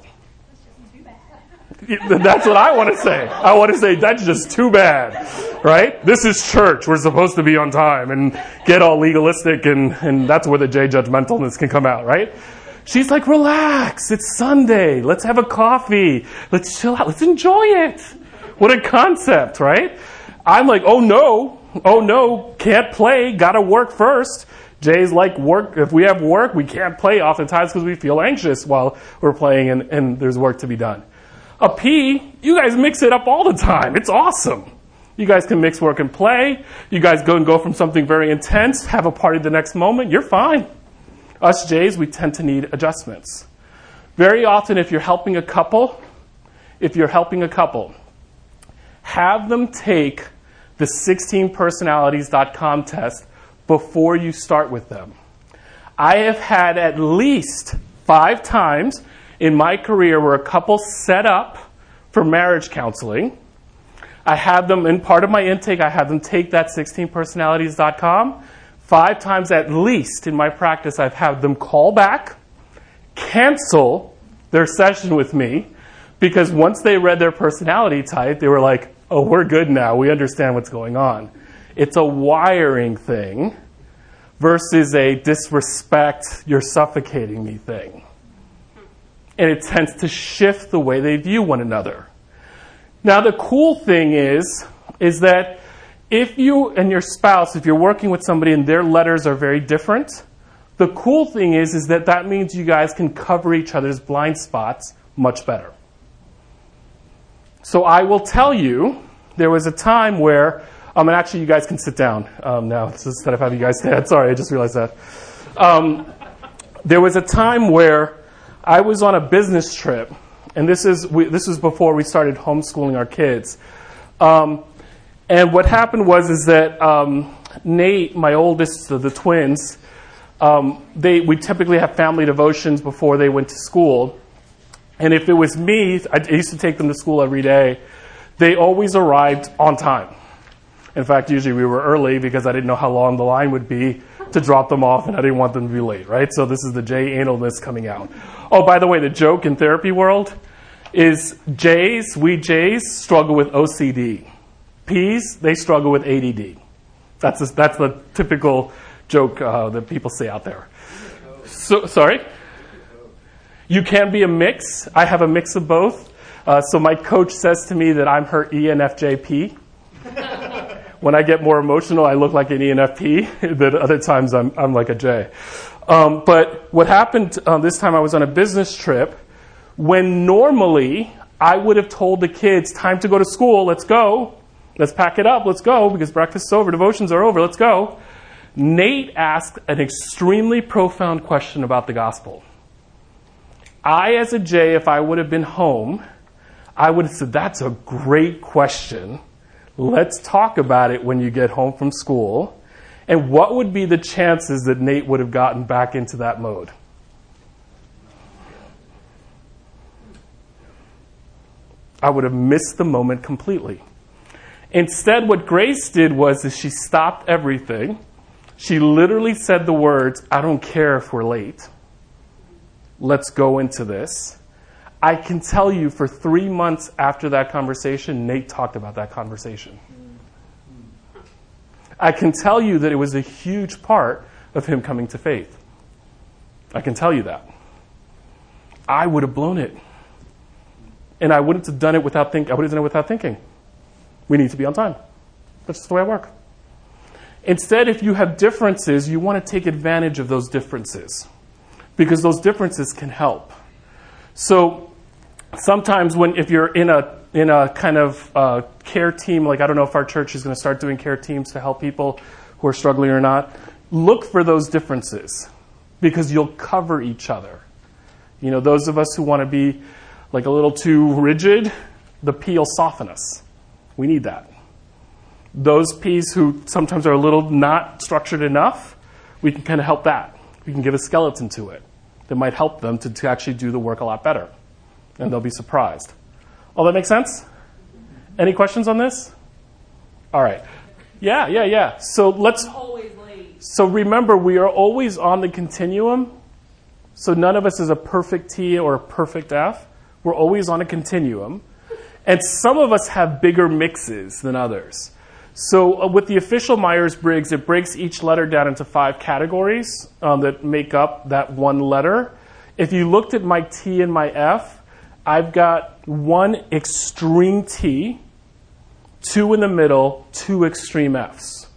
That's what I want to say. I want to say, that's just too bad. Right? This is church. We're supposed to be on time and get all legalistic, and, and that's where the J judgmentalness can come out, right? She's like, relax. It's Sunday. Let's have a coffee. Let's chill out. Let's enjoy it. What a concept, right? I'm like, oh no, oh no, can't play, gotta work first. Jay's like, work. If we have work, we can't play oftentimes because we feel anxious while we're playing and, and there's work to be done. A P, you guys mix it up all the time. It's awesome. You guys can mix work and play. You guys go and go from something very intense, have a party the next moment. You're fine. Us J's, we tend to need adjustments. Very often, if you're helping a couple, if you're helping a couple, have them take the sixteen personalities dot com test before you start with them. I have had at least five times in my career where a couple set up for marriage counseling. I had them, in part of my intake, I had them take that sixteen personalities dot com. Five times at least in my practice, I've had them call back, cancel their session with me, because once they read their personality type, they were like, oh, we're good now. We understand what's going on. It's a wiring thing versus a disrespect, you're suffocating me thing. And it tends to shift the way they view one another. Now, the cool thing is, is that if you and your spouse, if you're working with somebody and their letters are very different, the cool thing is, is that that means you guys can cover each other's blind spots much better. So I will tell you, there was a time where, um, and actually you guys can sit down um, now instead of having you guys stand. Sorry, I just realized that. Um, there was a time where I was on a business trip, and this is we, this was before we started homeschooling our kids. Um, and what happened was is that um, Nate, my oldest of the twins, um, they we typically have family devotions before they went to school. And if it was me, I used to take them to school every day. They always arrived on time. In fact, usually we were early because I didn't know how long the line would be to drop them off, and I didn't want them to be late, right? So this is the J analness coming out. Oh, by the way, the joke in therapy world is J's, we J's struggle with O C D. P's, they struggle with A D D. That's a, that's the typical joke uh, that people say out there. So, sorry? You can be a mix. I have a mix of both. Uh, so my coach says to me that I'm her E N F J P. When I get more emotional, I look like an E N F P. But other times, I'm I'm like a J. Um, but what happened uh, this time, I was on a business trip, when normally I would have told the kids, time to go to school, let's go. Let's pack it up, let's go, because breakfast is over, devotions are over, let's go. Nate asked an extremely profound question about the gospel. I, as a J, if I would have been home, I would have said, that's a great question. Let's talk about it when you get home from school. And what would be the chances that Nate would have gotten back into that mode? I would have missed the moment completely. Instead, what Grace did was is she stopped everything. She literally said the words, I don't care if we're late. Let's go into this. I can tell you for three months after that conversation, Nate talked about that conversation. I can tell you that it was a huge part of him coming to faith. I can tell you that. I would have blown it. And I wouldn't have done it without think. I would have done it without thinking. We need to be on time. That's just the way I work. Instead, if you have differences, you want to take advantage of those differences because those differences can help. So sometimes when if you're in a in a kind of uh, care team, like I don't know if our church is going to start doing care teams to help people who are struggling or not, look for those differences because you'll cover each other. You know, those of us who want to be like a little too rigid, the P will soften us. We need that. Those P's who sometimes are a little not structured enough, we can kind of help that. We can give a skeleton to it that might help them to, to actually do the work a lot better. And they'll be surprised. All that makes sense? Any questions on this? All right. Yeah, yeah, yeah. So let's... Always late. So remember, we are always on the continuum. So none of us is a perfect T or a perfect F. We're always on a continuum. And some of us have bigger mixes than others. So uh, with the official Myers-Briggs, it breaks each letter down into five categories um, that make up that one letter. If you looked at my T and my F, I've got one extreme T, two in the middle, two extreme Fs.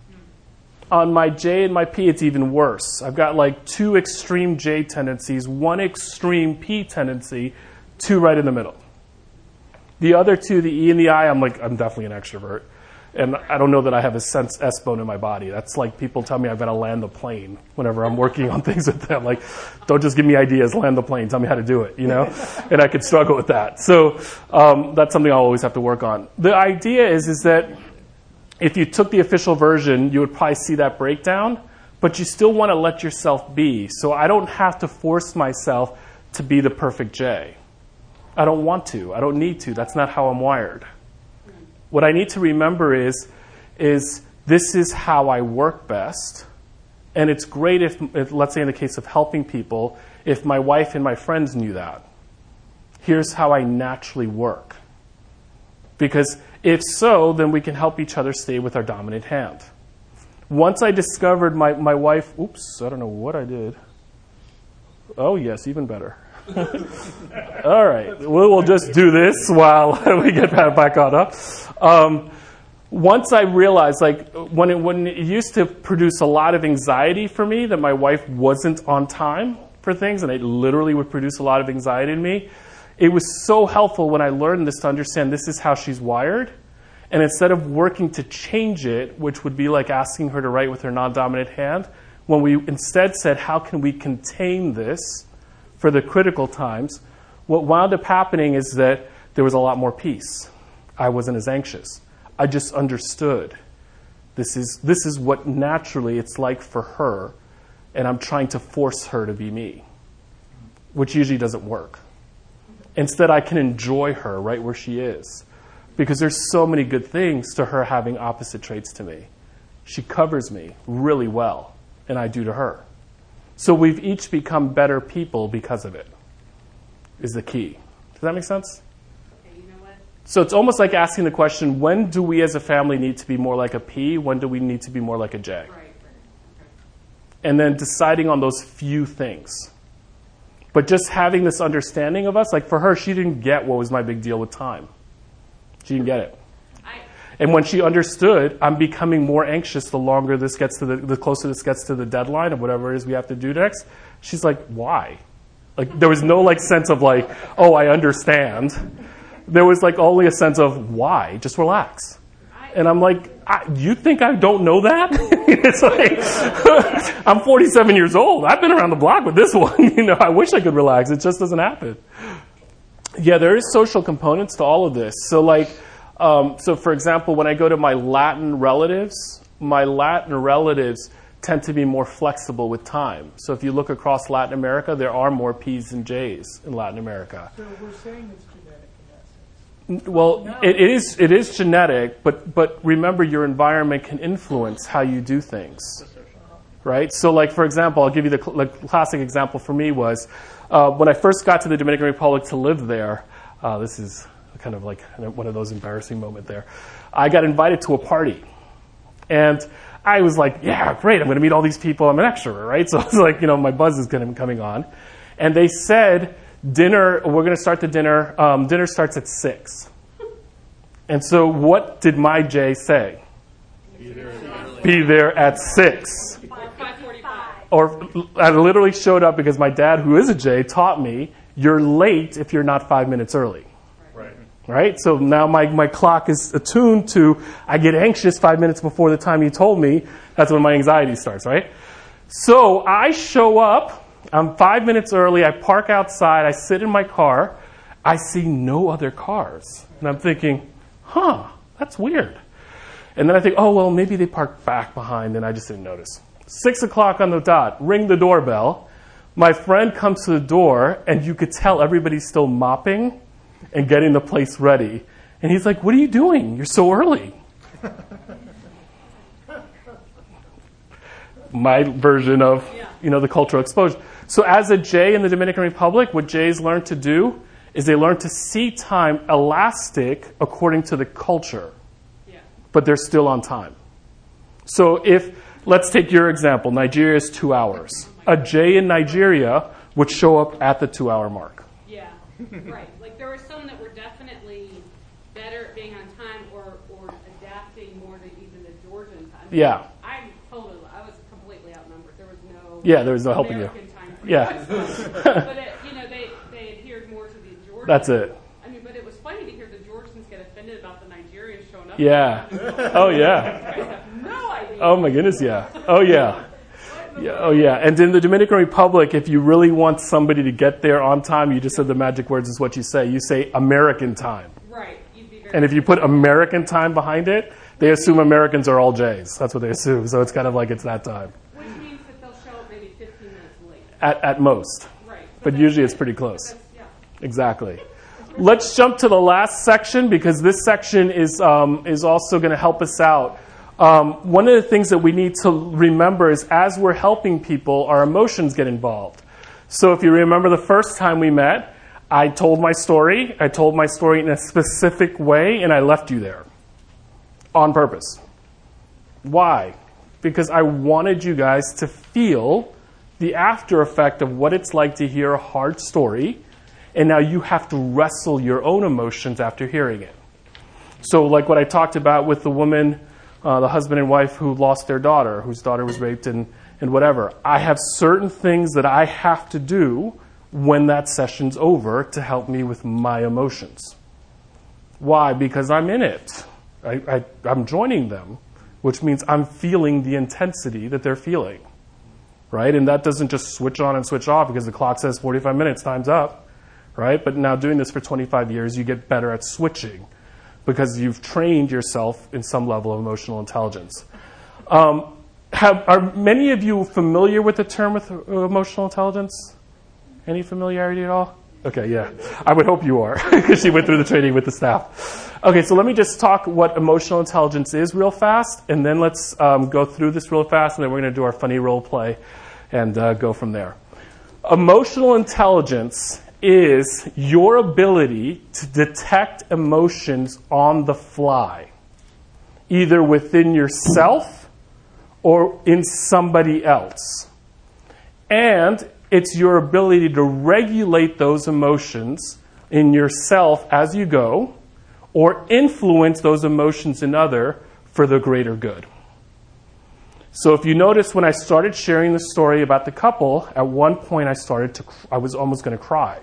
On my J and my P, it's even worse. I've got like two extreme J tendencies, one extreme P tendency, two right in the middle. The other two, the E and the I, I'm like, I'm definitely an extrovert. And I don't know that I have a sense S bone in my body. That's like people tell me I've got to land the plane whenever I'm working on things with them. Like, don't just give me ideas, land the plane, tell me how to do it, you know? And I could struggle with that. So um, that's something I'll always have to work on. The idea is, is that if you took the official version, you would probably see that breakdown, but you still want to let yourself be. So I don't have to force myself to be the perfect J. I don't want to. I don't need to. That's not how I'm wired. What I need to remember is, is this is how I work best. And it's great if, if, let's say in the case of helping people, if my wife and my friends knew that. Here's how I naturally work. Because if so, then we can help each other stay with our dominant hand. Once I discovered my, my wife, oops, I don't know what I did. Oh, yes, even better. All right, we'll, we'll just do this while we get back on up. Um, once I realized, like, when it, when it used to produce a lot of anxiety for me that my wife wasn't on time for things, and it literally would produce a lot of anxiety in me, it was so helpful when I learned this to understand this is how she's wired. And instead of working to change it, which would be like asking her to write with her non-dominant hand, when we instead said, how can we contain this for the critical times, what wound up happening is that there was a lot more peace. I wasn't as anxious. I just understood. This is, this is what naturally it's like for her, and I'm trying to force her to be me, which usually doesn't work. Instead, I can enjoy her right where she is, because there's so many good things to her having opposite traits to me. She covers me really well, and I do to her. So we've each become better people because of it, is the key. Does that make sense? Okay, you know what? So it's almost like asking the question, when do we as a family need to be more like a P? When do we need to be more like a J? Right, right. Okay. And then deciding on those few things. But just having this understanding of us, like for her, she didn't get what was my big deal with time. She didn't get it. I, And when she understood, I'm becoming more anxious the longer this gets to the, the closer this gets to the deadline of whatever it is we have to do next. She's like, why? Like, there was no like sense of like, oh, I understand. There was like only a sense of why? Just relax. And I'm like, I, you think I don't know that? It's like, I'm forty-seven years old. I've been around the block with this one. You know, I wish I could relax. It just doesn't happen. Yeah, there is social components to all of this. So like, Um, so, for example, when I go to my Latin relatives, my Latin relatives tend to be more flexible with time. So if you look across Latin America, there are more P's and J's in Latin America. So we're saying it's genetic in that sense. Well, No. it, it is it is genetic, but but remember, your environment can influence how you do things, right? So, like for example, I'll give you the, cl- the classic example for me was uh, when I first got to the Dominican Republic to live there. Uh, this is kind of like one of those embarrassing moments there. I got invited to a party, and I was like, "Yeah, great! I'm going to meet all these people. I'm an extrovert, right?" So it's like, you know, my buzz is going to be coming on, and they said, dinner, we're going to start the dinner. Um, dinner starts at six. And so what did my J say? Be there, Be there at six. five forty-five. Or I literally showed up because my dad, who is a J, taught me you're late if you're not five minutes early. Right. Right? So now my, my clock is attuned to, I get anxious five minutes before the time you told me. That's when my anxiety starts, right? So I show up. I'm five minutes early. I park outside. I sit in my car. I see no other cars. And I'm thinking, huh, that's weird. And then I think, oh, well, maybe they parked back behind and I just didn't notice. Six o'clock on the dot, ring the doorbell. My friend comes to the door and you could tell everybody's still mopping and getting the place ready. And he's like, what are you doing? You're so early. My version of, you know, the cultural exposure. So as a J in the Dominican Republic, what J's learn to do is they learn to see time elastic according to the culture, Yeah. but they're still on time. So if, let's take your example, Nigeria is two hours. A J in Nigeria would show up at the two-hour mark. Yeah, right. Like there were some that were definitely better at being on time or, or adapting more to even the Georgian time. Yeah. I totally, I was completely outnumbered. There was no Yeah, there was no helping you. American time for Yeah. but it, you know, they, they adhered more to the Georgian. That's it. I mean, but it was funny to hear the Georgians get offended about the Nigerians showing up. Yeah. Oh, yeah. You guys have no idea. Oh, my goodness, yeah. Oh, yeah. Yeah, oh, yeah. And in the Dominican Republic, if you really want somebody to get there on time, you just said the magic words is what you say. You say American time. Right. You'd be very And if you put American time behind it, they assume Americans are all J's. That's what they assume. So it's kind of like it's that time. Which means that they'll show up maybe fifteen minutes late. At, at most. Right. But that's- usually it's pretty close. that's- Yeah. Exactly. Let's jump to the last section because this section is um, is also going to help us out. Um, one of the things that we need to remember is as we're helping people, our emotions get involved. So if you remember the first time we met, I told my story. I told my story in a specific way, and I left you there on purpose. Why? Because I wanted you guys to feel the after effect of what it's like to hear a hard story, and now you have to wrestle your own emotions after hearing it. So like what I talked about with the woman, uh, the husband and wife who lost their daughter, whose daughter was raped and, and whatever. I have certain things that I have to do when that session's over to help me with my emotions. Why? Because I'm in it. I, I, I'm joining them, which means I'm feeling the intensity that they're feeling. Right? And that doesn't just switch on and switch off because the clock says forty-five minutes, time's up. Right? But now doing this for twenty-five years, you get better at switching because you've trained yourself in some level of emotional intelligence. Um, have, are many of you familiar with the term with uh, emotional intelligence? Any familiarity at all? Okay, yeah. I would hope you are because she went through the training with the staff. Okay, so let me just talk what emotional intelligence is real fast, and then let's um, go through this real fast, and then we're going to do our funny role play and uh, go from there. Emotional intelligence is your ability to detect emotions on the fly, either within yourself or in somebody else. And it's your ability to regulate those emotions in yourself as you go, or influence those emotions in other for the greater good. So if you notice when I started sharing the story about the couple, at one point I started to, I was almost going to cry.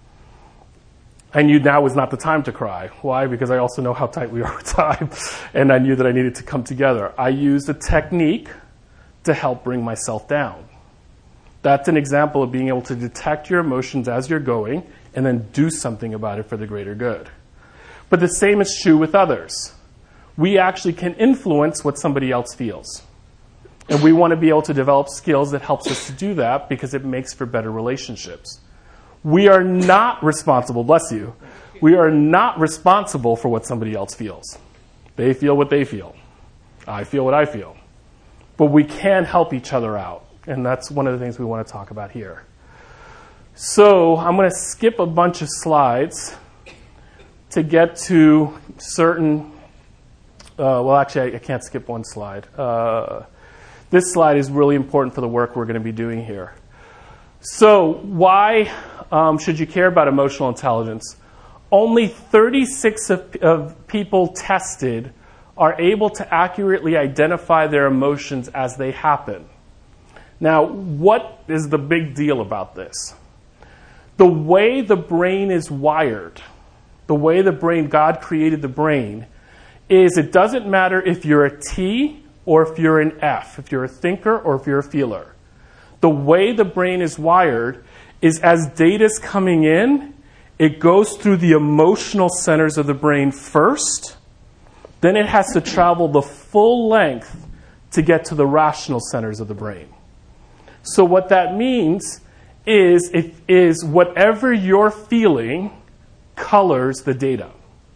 I knew now was not the time to cry. Why? Because I also know how tight we are with time, and I knew that I needed to come together. I used a technique to help bring myself down. That's an example of being able to detect your emotions as you're going and then do something about it for the greater good. But the same is true with others. we actually can influence what somebody else feels. And we want to be able to develop skills that helps us to do that because it makes for better relationships. We are not responsible, bless you, we are not responsible for what somebody else feels. They feel what they feel. I feel what I feel. But we can help each other out. And that's one of the things we want to talk about here. So I'm going to skip a bunch of slides to get to certain, uh, well, actually, I, I can't skip one slide. Uh, this slide is really important for the work we're going to be doing here. So why um, should you care about emotional intelligence? Only thirty-six of, of people tested are able to accurately identify their emotions as they happen. Now, what is the big deal about this? The way the brain is wired, the way the brain, God created the brain, is it doesn't matter if you're a T or if you're an F, if you're a thinker or if you're a feeler. The way the brain is wired is as data's coming in, it goes through the emotional centers of the brain first, then it has to travel the full length to get to the rational centers of the brain. So what that means is, it is whatever you're feeling colors the data.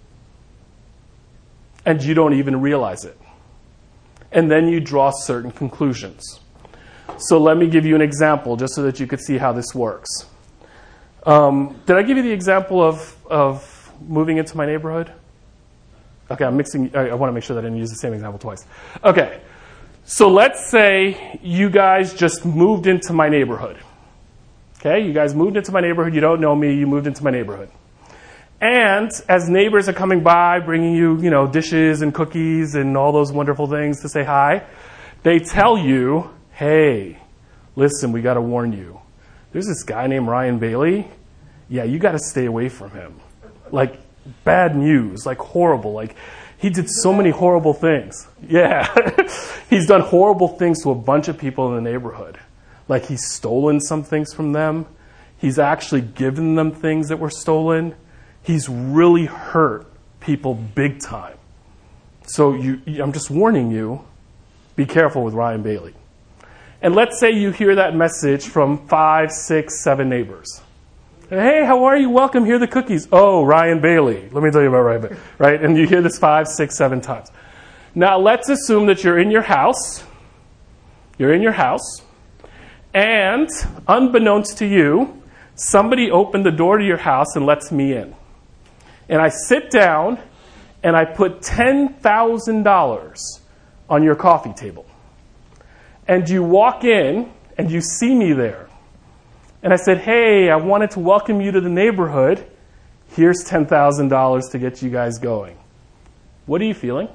And you don't even realize it. And then you draw certain conclusions. So let me give you an example just so that you could see how this works. Um, did I give you the example of, of moving into my neighborhood? Okay, I'm mixing. I, I want to make sure that I didn't use the same example twice. Okay, so let's say you guys just moved into my neighborhood. Okay, you guys moved into my neighborhood. You don't know me. You moved into my neighborhood. And as neighbors are coming by, bringing you, you know, dishes and cookies and all those wonderful things to say hi, they tell you, hey, listen, we got to warn you. There's this guy named Ryan Bailey. Yeah, you got to stay away from him. Like, bad news, like horrible. Like, he did so many horrible things. Yeah. He's done horrible things to a bunch of people in the neighborhood. Like, he's stolen some things from them. He's actually given them things that were stolen. He's really hurt people big time. So you, I'm just warning you, be careful with Ryan Bailey. And let's say you hear that message from five, six, seven neighbors. Hey, how are you? Welcome. Here are the cookies. Oh, Ryan Bailey. Let me tell you about Ryan Bailey. Right? And you hear this five, six, seven times. Now, let's assume that you're in your house. You're in your house. And unbeknownst to you, somebody opened the door to your house and lets me in. And I sit down and I put ten thousand dollars on your coffee table. And you walk in and you see me there. And I said, hey, I wanted to welcome you to the neighborhood. Here's ten thousand dollars to get you guys going. What are you feeling?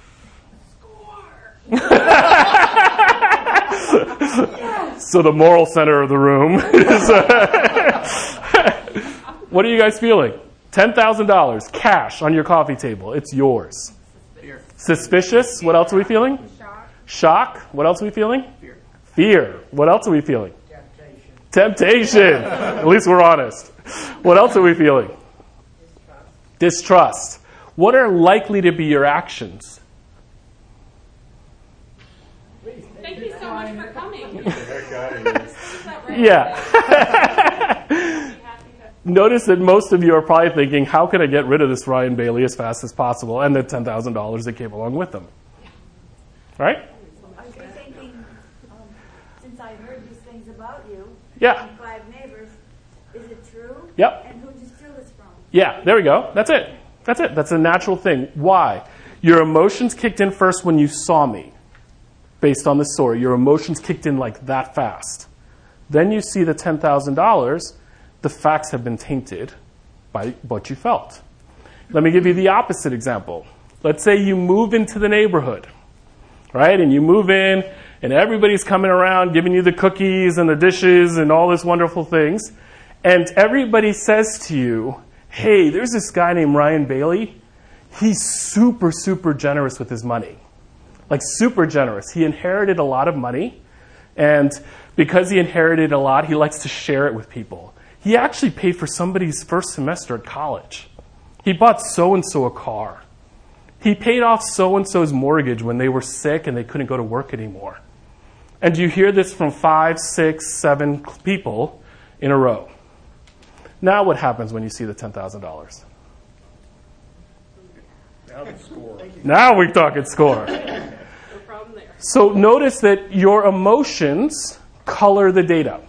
Score! So the moral center of the room is... What are you guys feeling? ten thousand dollars cash on your coffee table. It's yours. Fear. Suspicious? What else are we feeling? Shock. Shock? What else are we feeling? Fear. Fear. What else are we feeling? Temptation. Temptation. At least we're honest. What else are we feeling? Distrust. Distrust. What are likely to be your actions? Thank you so much for coming. Yeah. Notice that most of you are probably thinking, how can I get rid of this Ryan Bailey as fast as possible, and the ten thousand dollars that came along with them? Right? I was thinking, um, since I heard these things about you, Yeah. from five neighbors, is it true? Yep. And who did you steal this from? Yeah, there we go. That's it. That's it. That's a natural thing. Why? Your emotions kicked in first when you saw me, based on the story. Your emotions kicked in like that fast. Then you see the ten thousand dollars. The facts have been tainted by what you felt. Let me give you the opposite example. Let's say you move into the neighborhood, right? And you move in, and everybody's coming around giving you the cookies and the dishes and all this wonderful things. And everybody says to you, hey, there's this guy named Ryan Bailey. He's super, super generous with his money. Like super generous. He inherited a lot of money. And because he inherited a lot, he likes to share it with people. He actually paid for somebody's first semester at college. He bought so-and-so a car. He paid off so-and-so's mortgage when they were sick and they couldn't go to work anymore. And you hear this from five, six, seven people in a row. Now what happens when you see the ten thousand dollars? Now the score. Now we're talking score. No problem there. So notice that your emotions color the data.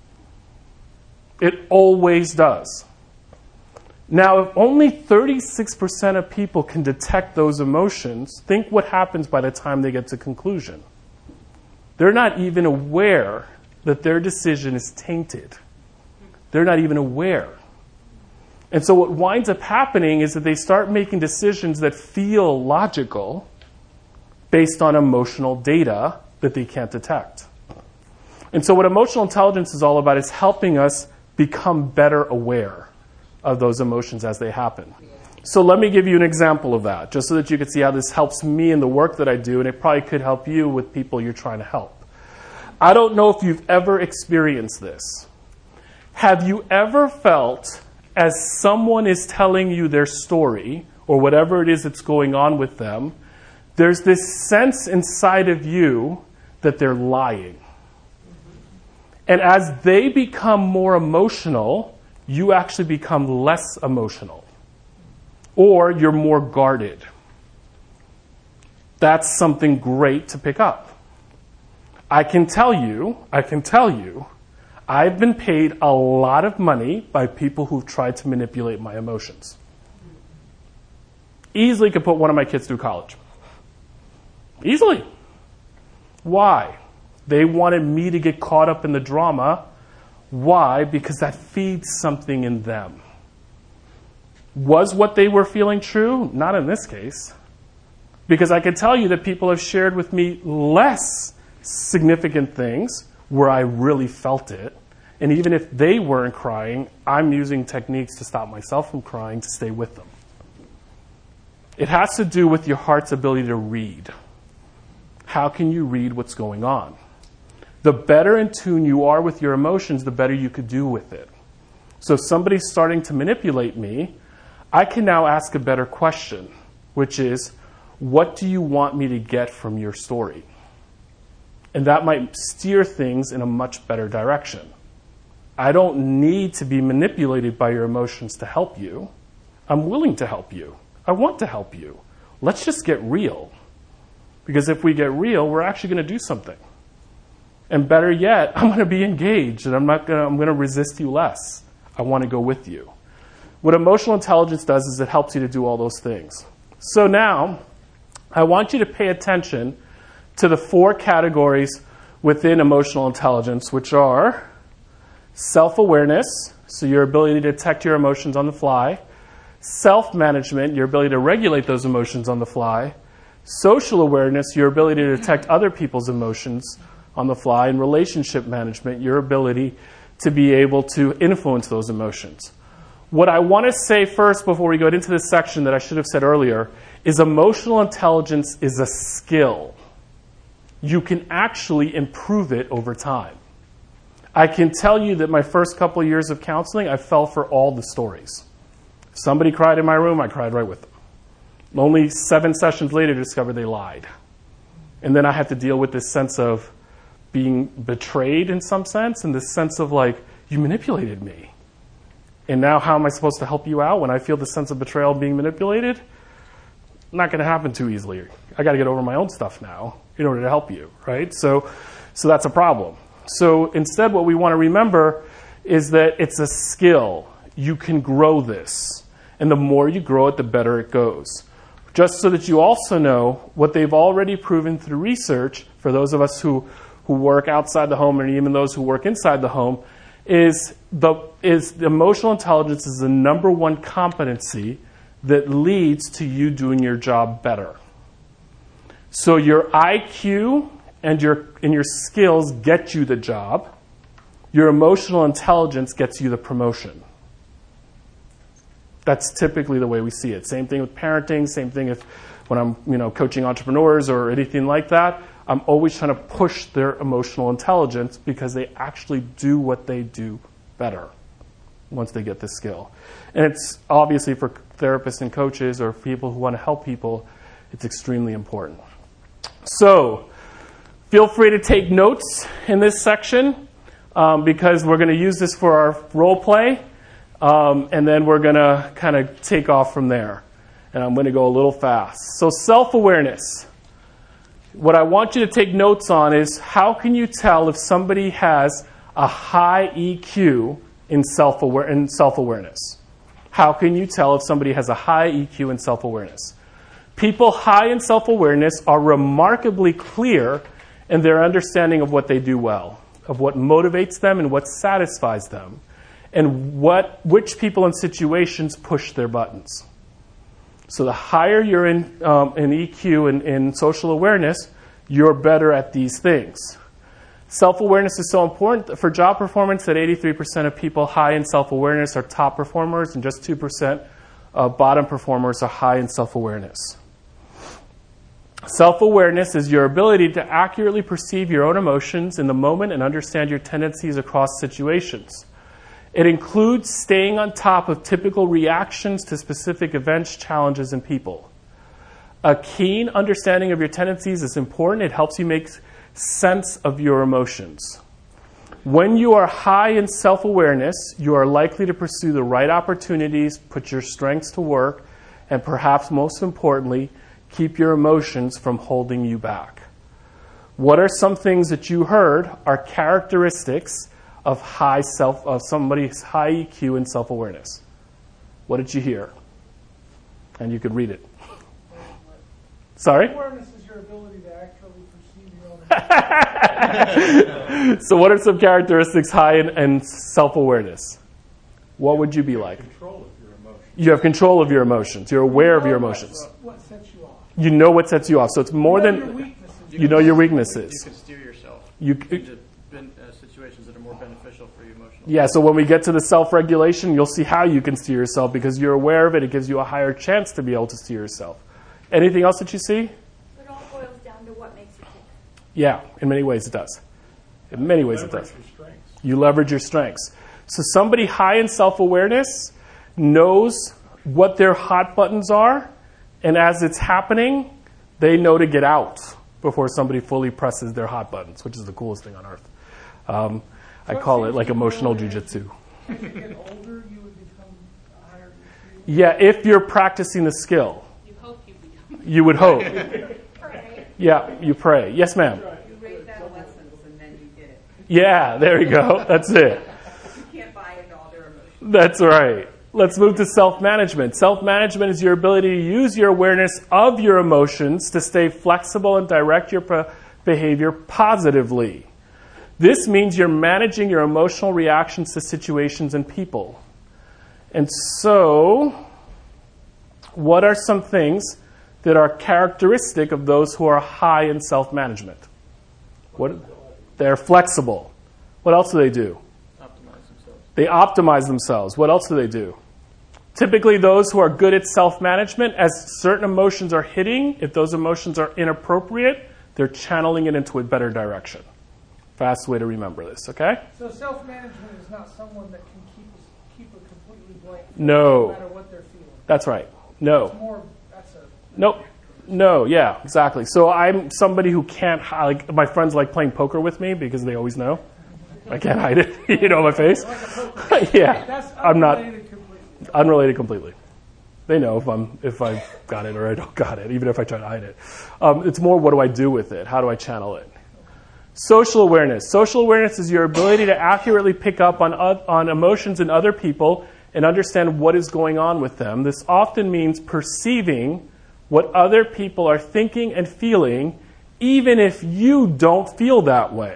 It always does. Now, if only thirty-six percent of people can detect those emotions, think what happens by the time they get to conclusion. They're not even aware that their decision is tainted. They're not even aware. And so what winds up happening is that they start making decisions that feel logical based on emotional data that they can't detect. And so what emotional intelligence is all about is helping us become better aware of those emotions as they happen. So let me give you an example of that, just so that you can see how this helps me in the work that I do, and it probably could help you with people you're trying to help. I don't know if you've ever experienced this. Have you ever felt as someone is telling you their story, or whatever it is that's going on with them, there's this sense inside of you that they're lying? And as they become more emotional, you actually become less emotional. Or you're more guarded. That's something great to pick up. I can tell you, I can tell you, I've been paid a lot of money by people who've tried to manipulate my emotions. Easily could put one of my kids through college. Easily. Why? They wanted me to get caught up in the drama. Why? Because that feeds something in them. Was what they were feeling true? Not in this case. Because I can tell you that people have shared with me less significant things where I really felt it. And even if they weren't crying, I'm using techniques to stop myself from crying to stay with them. It has to do with your heart's ability to read. How can you read what's going on? The better in tune you are with your emotions, the better you could do with it. So if somebody's starting to manipulate me, I can now ask a better question, which is, what do you want me to get from your story? And that might steer things in a much better direction. I don't need to be manipulated by your emotions to help you. I'm willing to help you. I want to help you. Let's just get real. Because if we get real, we're actually going to do something. And better yet, I'm going to be engaged, and I'm not going to, I'm going to resist you less. I want to go with you. What emotional intelligence does is it helps you to do all those things. So now, I want you to pay attention to the four categories within emotional intelligence, which are self-awareness, so your ability to detect your emotions on the fly, self-management, your ability to regulate those emotions on the fly, social awareness, your ability to detect other people's emotions on the fly, and relationship management, your ability to be able to influence those emotions. What I want to say first before we go into this section that I should have said earlier is emotional intelligence is a skill. You can actually improve it over time. I can tell you that my first couple of years of counseling, I fell for all the stories. If somebody cried in my room, I cried right with them. Only seven sessions later, discovered they lied. And then I had to deal with this sense of being betrayed in some sense, and this sense of like, you manipulated me. And now how am I supposed to help you out when I feel the sense of betrayal being manipulated? Not going to happen too easily. I got to get over my own stuff now in order to help you, right? So, so that's a problem. So instead, what we want to remember is that it's a skill. You can grow this. And the more you grow it, the better it goes. Just so that you also know what they've already proven through research, for those of us who, who work outside the home and even those who work inside the home, is the is the emotional intelligence is the number one competency that leads to you doing your job better. So your I Q and your and your skills get you the job. Your emotional intelligence gets you the promotion. That's typically the way we see it. Same thing with parenting, same thing if when I'm, you know, coaching entrepreneurs or anything like that. I'm always trying to push their emotional intelligence because they actually do what they do better once they get this skill. And it's obviously for therapists and coaches or people who want to help people, It's extremely important. So, feel free to take notes in this section um, because we're going to use this for our role play, um, and then we're going to kind of take off from there. And I'm going to go a little fast. So, self-awareness. What I want you to take notes on is how can you tell if somebody has a high E Q in self-aware in self-awareness? How can you tell if somebody has a high E Q in self-awareness? People high in self-awareness are remarkably clear in their understanding of what they do well, of what motivates them and what satisfies them, and what which people and situations push their buttons. So the higher you're in, um, in E Q and in social awareness, you're better at these things. Self-awareness is so important for job performance that eighty-three percent of people high in self-awareness are top performers, and just two percent of bottom performers are high in self-awareness. Self-awareness is your ability to accurately perceive your own emotions in the moment and understand your tendencies across situations. It includes staying on top of typical reactions to specific events, challenges, and people. A keen understanding of your tendencies is important. It helps you make sense of your emotions. When you are high in self-awareness, you are likely to pursue the right opportunities, put your strengths to work, and perhaps most importantly, keep your emotions from holding you back. What are some things that you heard are characteristics of high self of somebody's high E Q and self-awareness? What did you hear? And you could read it. Sorry? Awareness is your ability to accurately perceive your own emotions. So what are some characteristics high in, in self-awareness? What would you be like? Control of your emotions. You have control of your emotions. You're aware of your emotions. What sets you off? You know what sets you off. So it's more You know than your weaknesses. you know your You weaknesses. can steer yourself You, into ben- uh, situations that are more beneficial for you emotionally. yeah, so when we get to the self-regulation, you'll see how you can steer yourself because you're aware of it. It gives you a higher chance to be able to steer yourself. Anything else that you see? It all boils down to what makes you tick. Yeah, in many ways it does. In many ways it Leverage does. your strengths. You leverage your strengths. So somebody high in self-awareness knows what their hot buttons are, and as it's happening, they know to get out before somebody fully presses their hot buttons, which is the coolest thing on earth. Um, I call it like emotional jujitsu. As you get older, you would become a higher E Q. Yeah, if you're practicing the skill, You hope you become. you would hope. Pray. Yeah, you pray. Yes, ma'am. You raise adolescents and then you get it. Yeah, there you go. That's it. You can't buy into all their emotions. That's right. Let's move to self-management. Self-management is your ability to use your awareness of your emotions to stay flexible and direct your pro- behavior positively. This means you're managing your emotional reactions to situations and people. And so, what are some things that are characteristic of those who are high in self-management? What? They're flexible. What else do they do? Optimize themselves. They optimize themselves. What else do they do? Typically, those who are good at self-management, as certain emotions are hitting, if those emotions are inappropriate, they're channeling it into a better direction. Fast way to remember this, okay? So self-management is not someone that can keep us, keep a completely blank. No. No matter what they're feeling. That's right. It's No. more. That's a. Nope. No, yeah, exactly. So I'm somebody who can't, hi- like, my friends like playing poker with me because they always know. I can't hide it, you know, my face. Yeah, That's I'm not unrelated completely. unrelated completely. They know if I'm if I've got it or I don't got it, even if I try to hide it. Um, it's more, what do I do with it? How do I channel it? Social awareness. Social awareness is your ability to accurately pick up on uh, on emotions in other people and understand what is going on with them. This often means perceiving what other people are thinking and feeling, even if you don't feel that way.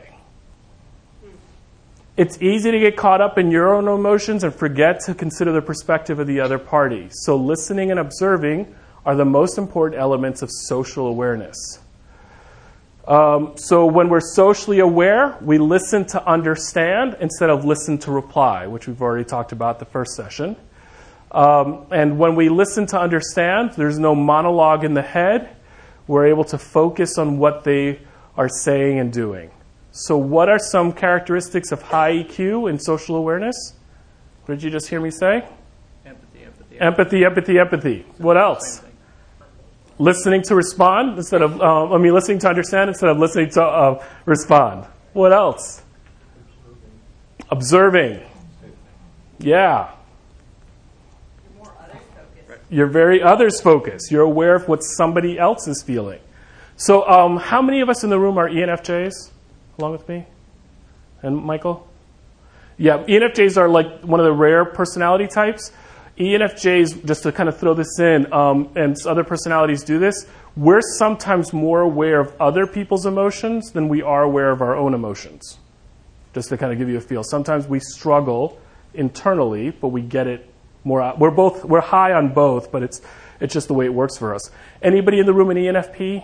It's easy to get caught up in your own emotions and forget to consider the perspective of the other party. So listening and observing are the most important elements of social awareness. Um, so when we're socially aware, we listen to understand instead of listen to reply, which we've already talked about the first session. Um, and when we listen to understand, there's no monologue in the head. We're able to focus on what they are saying and doing. So what are some characteristics of high E Q in social awareness? What did you just hear me say? Empathy, empathy, Empathy, empathy, empathy. What else? Same thing. Listening to respond instead of, uh, I mean, listening to understand instead of listening to uh, respond. What else? Observing. Yeah. You're more others focused. You're very others focused. You're aware of what somebody else is feeling. So um, how many of us in the room are E N F Js, along with me? And Michael? Yeah, E N F Js are like one of the rare personality types. E N F Js, just to kind of throw this in, um, and other personalities do this, we're sometimes more aware of other people's emotions than we are aware of our own emotions. Just to kind of give you a feel. Sometimes we struggle internally, but we get it more out. We're both, we're high on both, but it's it's just the way it works for us. Anybody in the room an E N F P?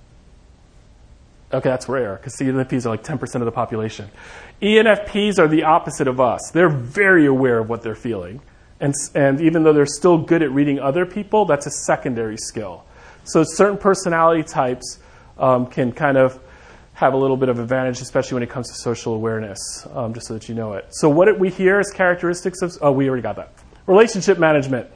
Okay, that's rare, because E N F Ps are like ten percent of the population. E N F Ps are the opposite of us. They're very aware of what they're feeling. And, and even though they're still good at reading other people, that's a secondary skill. So certain personality types um, can kind of have a little bit of advantage, especially when it comes to social awareness, um, just so that you know it. So what did we hear as characteristics of, oh, we already got that. Relationship management.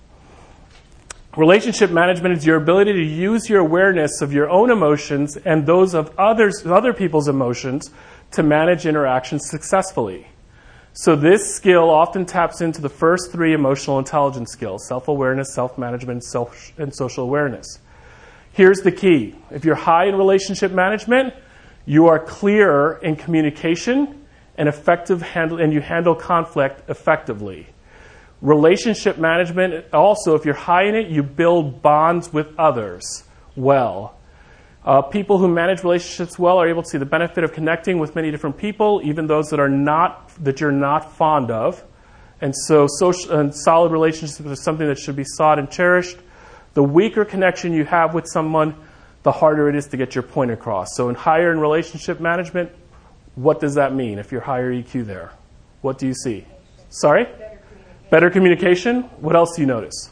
Relationship management is your ability to use your awareness of your own emotions and those of others, other people's emotions to manage interactions successfully. So this skill often taps into the first three emotional intelligence skills: self-awareness, self-management, self- and social awareness. Here's the key. If you're high in relationship management, you are clearer in communication and effective handle, and you handle conflict effectively. Relationship management, also, if you're high in it, you build bonds with others well. Uh, people who manage relationships well are able to see the benefit of connecting with many different people, even those that are not that you're not fond of. And so social and solid relationships are something that should be sought and cherished. The weaker connection you have with someone, the harder it is to get your point across. So in higher in relationship management, what does that mean if you're higher E Q there? What do you see? Sorry? Better communication. Better communication? What else do you notice?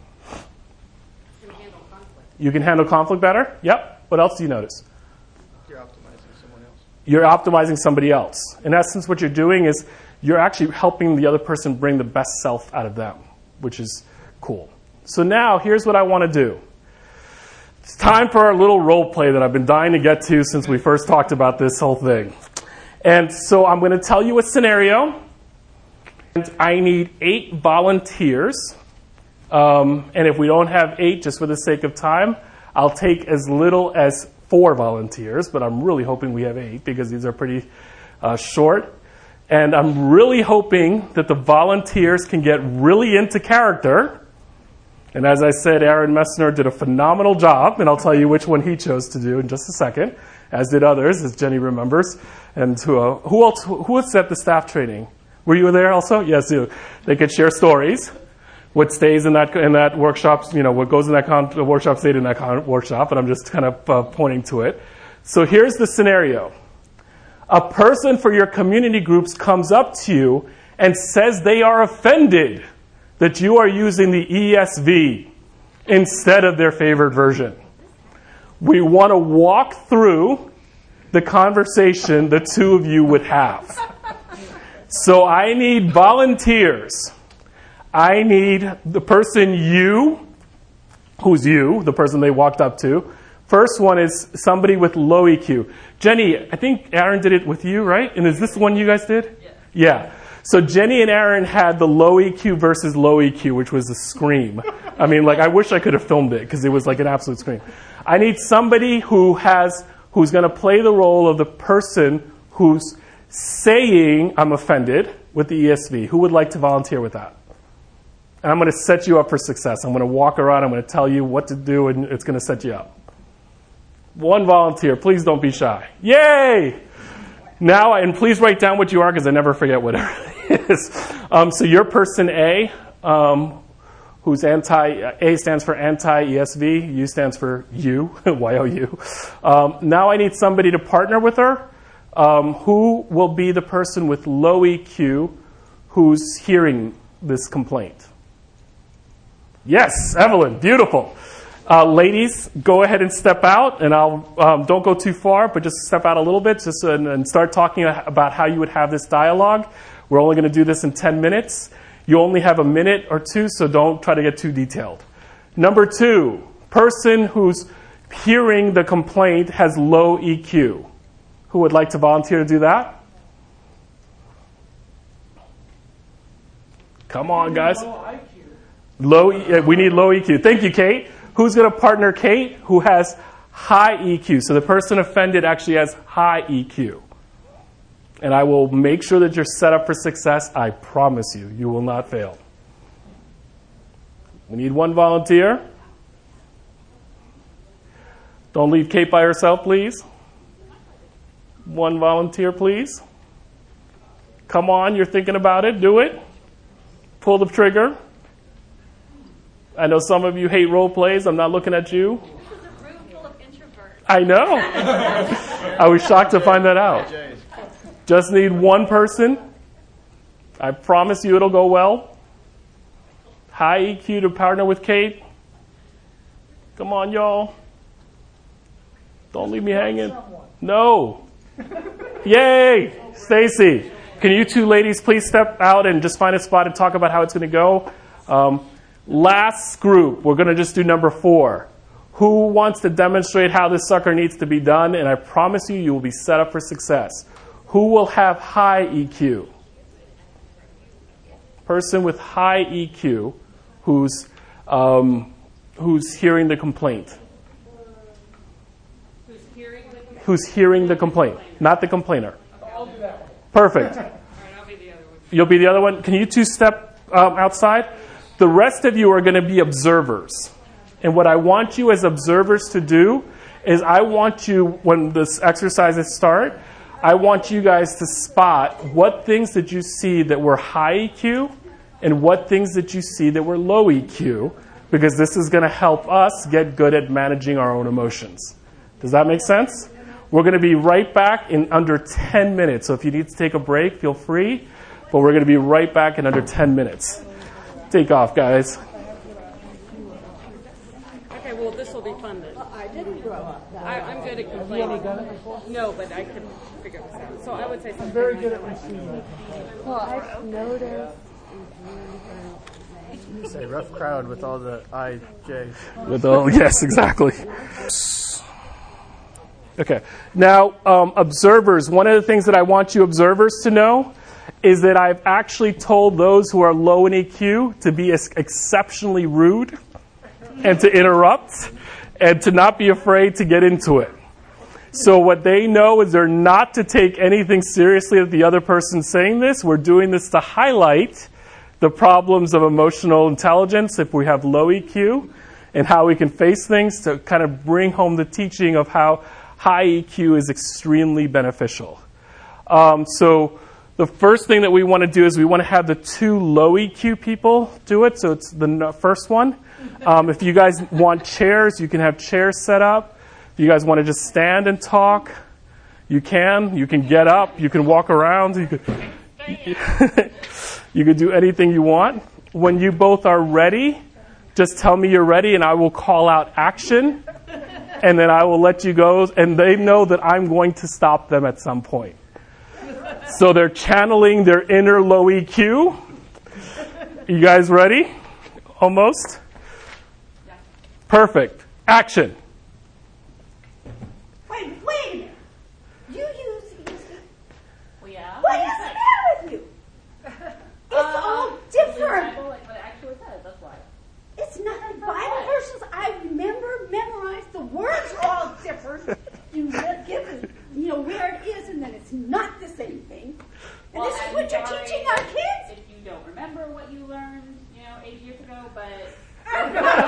You can handle conflict. You can handle conflict better? Yep. What else do you notice? You're optimizing someone else. You're optimizing somebody else. In essence, what you're doing is you're actually helping the other person bring the best self out of them, which is cool. So now, here's what I want to do. It's time for our little role play that I've been dying to get to since we first talked about this whole thing. And so I'm going to tell you a scenario. And I need eight volunteers. Um, and if we don't have eight, just for the sake of time, I'll take as little as four volunteers, but I'm really hoping we have eight because these are pretty uh, short. And I'm really hoping that the volunteers can get really into character. And as I said, Aaron Messner did a phenomenal job, and I'll tell you which one he chose to do in just a second, as did others, as Jenny remembers. And who, uh, who else? Who was at the staff training? Were you there also? Yes, you. They could share stories. What stays in that in that workshop, you know, what goes in that con- workshop stayed in that con- workshop, and I'm just kind of uh, pointing to it. So here's the scenario. A person for your community groups comes up to you and says they are offended that you are using the E S V instead of their favorite version. We want to walk through the conversation the two of you would have. So I need volunteers. I need the person you, who's you, the person they walked up to. First one is somebody with low E Q. Jenny, I think Aaron did it with you, right? And is this the one you guys did? Yeah. Yeah. So Jenny and Aaron had the low E Q versus low E Q, which was a scream. I mean, like, I wish I could have filmed it because it was like an absolute scream. I need somebody who has, who's going to play the role of the person who's saying, I'm offended with the E S V. Who would like to volunteer with that? And I'm going to set you up for success. I'm going to walk around. I'm going to tell you what to do, and it's going to set you up. One volunteer. Please don't be shy. Yay! Now, and please write down what you are, because I never forget what it is. Um, so you're person A, um, who's anti, A stands for anti-E S V. U stands for you, Y O U. Um, now I need somebody to partner with her. Um, who will be the person with low E Q who's hearing this complaint? Yes, Evelyn, beautiful. Uh, ladies, go ahead and step out, and I'll um, don't go too far, but just step out a little bit, just and, and start talking about how you would have this dialogue. We're only going to do this in ten minutes. You only have a minute or two, so don't try to get too detailed. Number two, Person who's hearing the complaint has low E Q. Who would like to volunteer to do that? Come on, guys. Low, E- we need low E Q. Thank you, Kate. Who's going to partner Kate? Who has high E Q. So the person offended actually has high E Q. And I will make sure that you're set up for success. I promise you, you will not fail. We need one volunteer. Don't leave Kate by herself, please. One volunteer, please. Come on, you're thinking about it. Do it. Pull the trigger. I know some of you hate role plays. I'm not looking at you. This is a room full of introverts. I know. I was shocked to find that out. Just need one person. I promise you it'll go well. High E Q to partner with Kate. Come on, y'all. Don't leave me hanging. No. Yay! Stacy, can you two ladies please step out and just find a spot and talk about how it's going to go? Um, last group, we're going to just do number four. Who wants to demonstrate how this sucker needs to be done? And I promise you, you will be set up for success. Who will have high E Q? Person with high E Q who's um, who's hearing the complaint. Who's hearing the complaint? Who's hearing the complaint, not the complainer. I'll do that one. Perfect. All right, I'll be the other one. You'll be the other one. Can you two step um, outside? The rest of you are going to be observers. And what I want you as observers to do is I want you, when this exercises start, I want you guys to spot what things did you see that were high E Q and what things did you see that were low E Q, because this is going to help us get good at managing our own emotions. Does that make sense? We're going to be right back in under ten minutes. So if you need to take a break, feel free. But we're going to be right back in under ten minutes. Take off, guys. Okay, well, this will be fun then. I didn't grow up. I, I'm good at complaining. No, but I can figure this out. So I would say something. I'm very like good at receiving. Well, I've noticed. Say rough crowd with all the I Js. With all, yes, exactly. Okay. Now, um, observers, one of the things that I want you observers to know is that I've actually told those who are low in E Q to be ex- exceptionally rude and to interrupt and to not be afraid to get into it. So what they know is they're not to take anything seriously that the other person's saying this. We're doing this to highlight the problems of emotional intelligence if we have low E Q and how we can face things to kind of bring home the teaching of how high E Q is extremely beneficial. Um, so the first thing that we want to do is we want to have the two low E Q people do it. So it's the first one. Um, if you guys want chairs, you can have chairs set up. If you guys want to just stand and talk, you can. You can get up. You can walk around. You can, you can do anything you want. When you both are ready, just tell me you're ready and I will call out action. And then I will let you go. And they know that I'm going to stop them at some point. So they're channeling their inner low E Q. You guys ready? Almost? Perfect. Action. Wait, wait a minute. You use this. Well, yeah. What is the matter with you? It's all different. Bible, like what it actually says, that's why. It's not the Bible verses I remember, memorized. The words are all different. You just give it, you know, where it is, and then it's not the same thing. And Well, this is I'm what you're sorry teaching our kids? If you don't remember what you learned, you know, eight years ago, but Oh,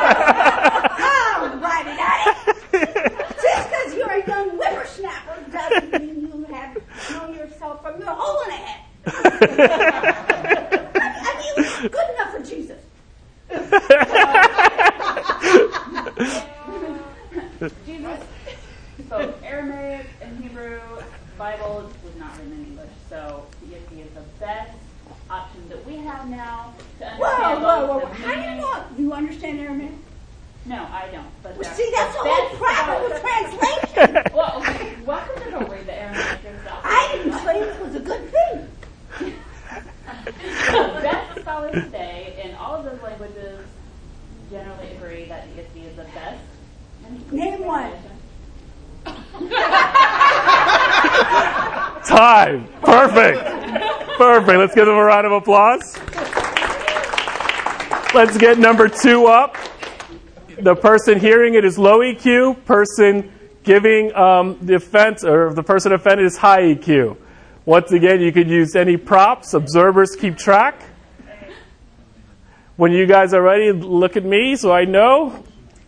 righty, daddy. Just because you're a young whippersnapper doesn't mean you have known yourself from your hole in the head. I mean, it's good enough for Jesus. Jesus spoke Aramaic and Hebrew. Bible was not written in English, so the E S V is the best option that we have now to Whoa, understand whoa, both whoa. the How do you meaning- know? Do you understand Aramaic? No, I don't. But Well, they're see, that's the the whole best problem with book. translation. Well, okay, welcome to go read the Aramaic yourself. I didn't claim it was a good thing. The best scholars today in all of those languages generally agree that the E S V is the best Name one. Time. Perfect. Perfect. Let's give them a round of applause. Let's get number two up. The person hearing it is low E Q. Person giving um, the offense, or the person offended, is high E Q. Once again, you could use any props. Observers keep track. When you guys are ready, look at me so I know.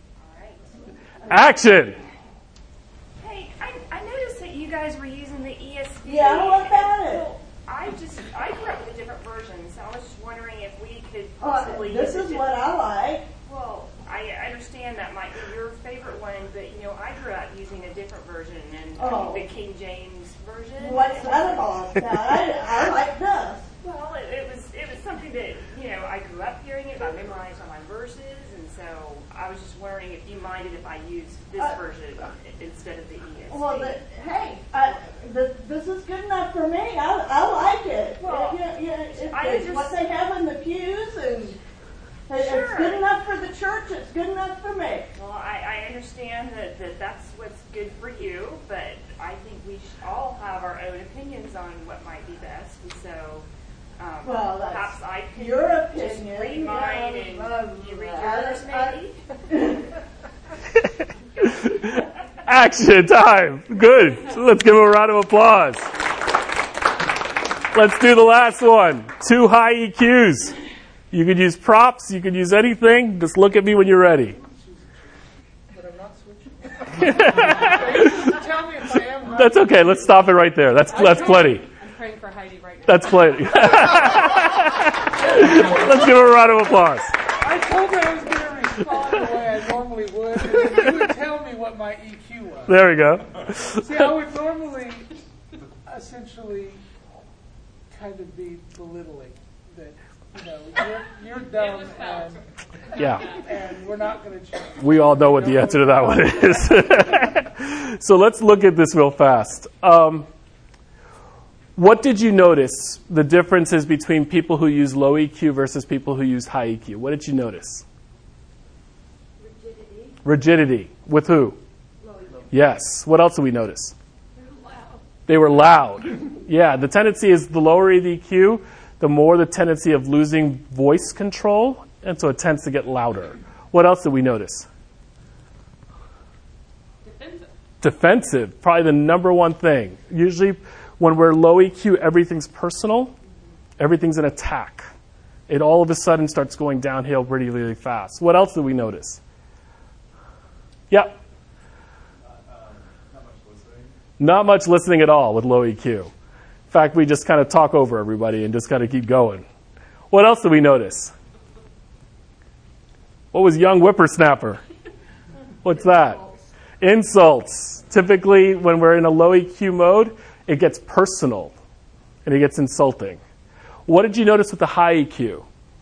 Action. Hey, I, I noticed that you guys were using the E S V. Yeah, what about it? Well, I just, I grew up with a different version, so I was just wondering if we could Uh, possibly this use is a what different- I like. Well, I understand that might be your favorite one, but, you know, I grew up using a different version, and Oh. the King James version. What's that about? I, I like this. Well, it, it was it was something that, you know, I grew up hearing it, I memorized all my verses, and so I was just wondering if you minded if I used this Uh, version instead of the E S V. Well, the, hey, I, the, this is good enough for me. I, I like it. Well, it, you know, it, I it's just- what they have in the pews, and it- it's Sure. good enough for the church. It's good enough for me. Well, I, I understand that, that that's what's good for you, but I think we should all have our own opinions on what might be best, and so um, Well, that's perhaps I could your just opinion. read mine Yeah, and um, you read I- yours, maybe? Action time. Good. Let's give them a round of applause. Let's do the last one. Two high E Qs. You could use props. You could use anything. Just look at me when you're ready. But I'm not switching. Tell me if I am right. That's okay. Let's stop it right there. That's that's plenty. I'm praying for Heidi right now. That's plenty. Let's give her a round of applause. I told her I was going to respond the way I normally would, and then you would tell me what my E Q was. There we go. See, I would normally, essentially, kind of be belittling that, you know, you're, you're dumb and, Yeah. and we're not going to change. We all know what the answer to that one is. So let's look at this real fast. Um, what did you notice the differences between people who use low E Q versus people who use high E Q? What did you notice? Rigidity. Rigidity. With who? Yes. What else did we notice? They were loud. Yeah, the tendency is the lower the E Q, the more the tendency of losing voice control, and so it tends to get louder. What else did we notice? Defensive. Defensive, probably the number one thing. Usually when we're low E Q, everything's personal. Everything's an attack. It all of a sudden starts going downhill really, really fast. What else did we notice? Yeah. Not much listening at all with low E Q. In fact, we just kind of talk over everybody and just kind of keep going. What else did we notice? What was young whippersnapper? What's that? Insults. Typically, when we're in a low E Q mode, it gets personal and it gets insulting. What did you notice with the high E Q?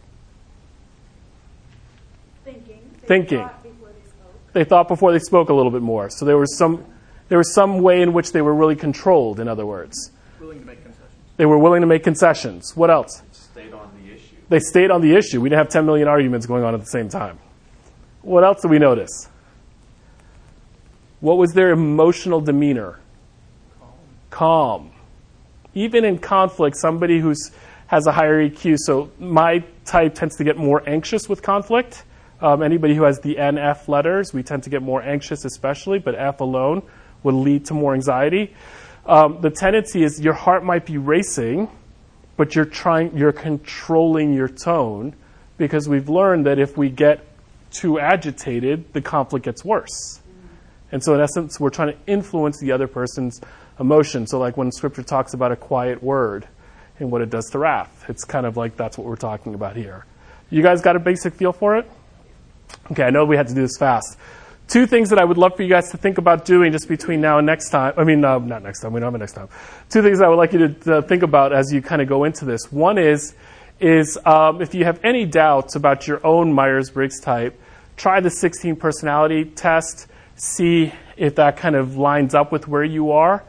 Thinking. They Thinking. thought before they spoke. They thought before they spoke a little bit more. So there was some, there was some way in which they were really controlled, in other words. Willing to make concessions. They were willing to make concessions. What else? Stayed on the issue. They stayed on the issue. We didn't have ten million arguments going on at the same time. What else did we notice? What was their emotional demeanor? Calm. Even in conflict, somebody who has a higher E Q, so my type tends to get more anxious with conflict. Um, anybody who has the N F letters, we tend to get more anxious especially, but F alone would lead to more anxiety. Um, the tendency is your heart might be racing, but you're trying, you're controlling your tone, because we've learned that if we get too agitated, the conflict gets worse. And so in essence, we're trying to influence the other person's emotion. So like when Scripture talks about a quiet word and what it does to wrath, it's kind of like that's what we're talking about here. You guys got a basic feel for it? Okay, I know we had to do this fast. Two things that I would love for you guys to think about doing just between now and next time. I mean, uh, not next time. We don't have a next time. Two things I would like you to uh, think about as you kind of go into this. One is, is um, if you have any doubts about your own Myers-Briggs type, try the sixteen personality test. See if that kind of lines up with where you are.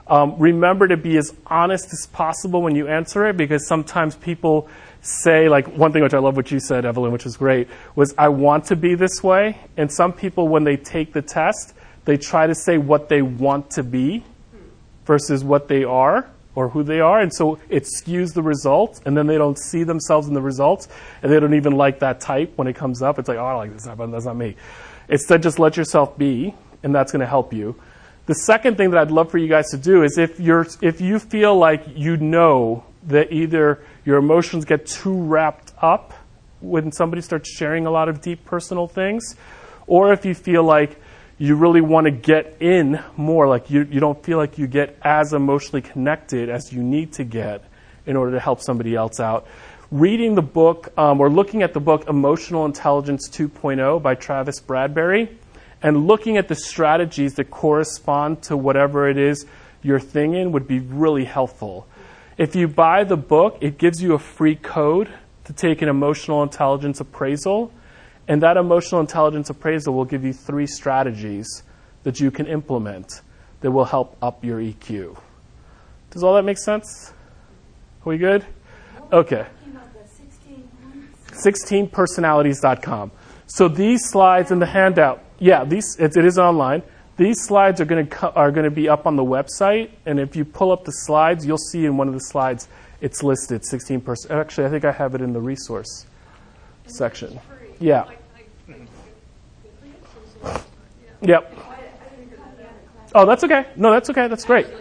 Um, remember to be as honest as possible when you answer it, because sometimes people say, like one thing which I love what you said, Evelyn, which was great, was I want to be this way. And some people, when they take the test, they try to say what they want to be versus what they are or who they are. And so it skews the results, and then they don't see themselves in the results, and they don't even like that type when it comes up. It's like, oh, I like this, that's not me. Instead, just let yourself be, and that's going to help you. The second thing that I'd love for you guys to do is if you're if you feel like you know that either your emotions get too wrapped up when somebody starts sharing a lot of deep personal things, or if you feel like you really want to get in more, like you, you don't feel like you get as emotionally connected as you need to get in order to help somebody else out, reading the book um, or looking at the book Emotional Intelligence two point oh by Travis Bradberry, and looking at the strategies that correspond to whatever it is you're thinking would be really helpful. If you buy the book, it gives you a free code to take an emotional intelligence appraisal. And that emotional intelligence appraisal will give you three strategies that you can implement that will help up your E Q. Does all that make sense? Are we good? Okay. sixteen personalities dot com. So these slides in the handout, yeah, these it, it is online. These slides are going to co- are going to be up on the website, and if you pull up the slides, you'll see in one of the slides it's listed sixteen person. Actually, I think I have it in the resource section. Yeah. Yep. Oh, that's okay. No, that's okay. That's great.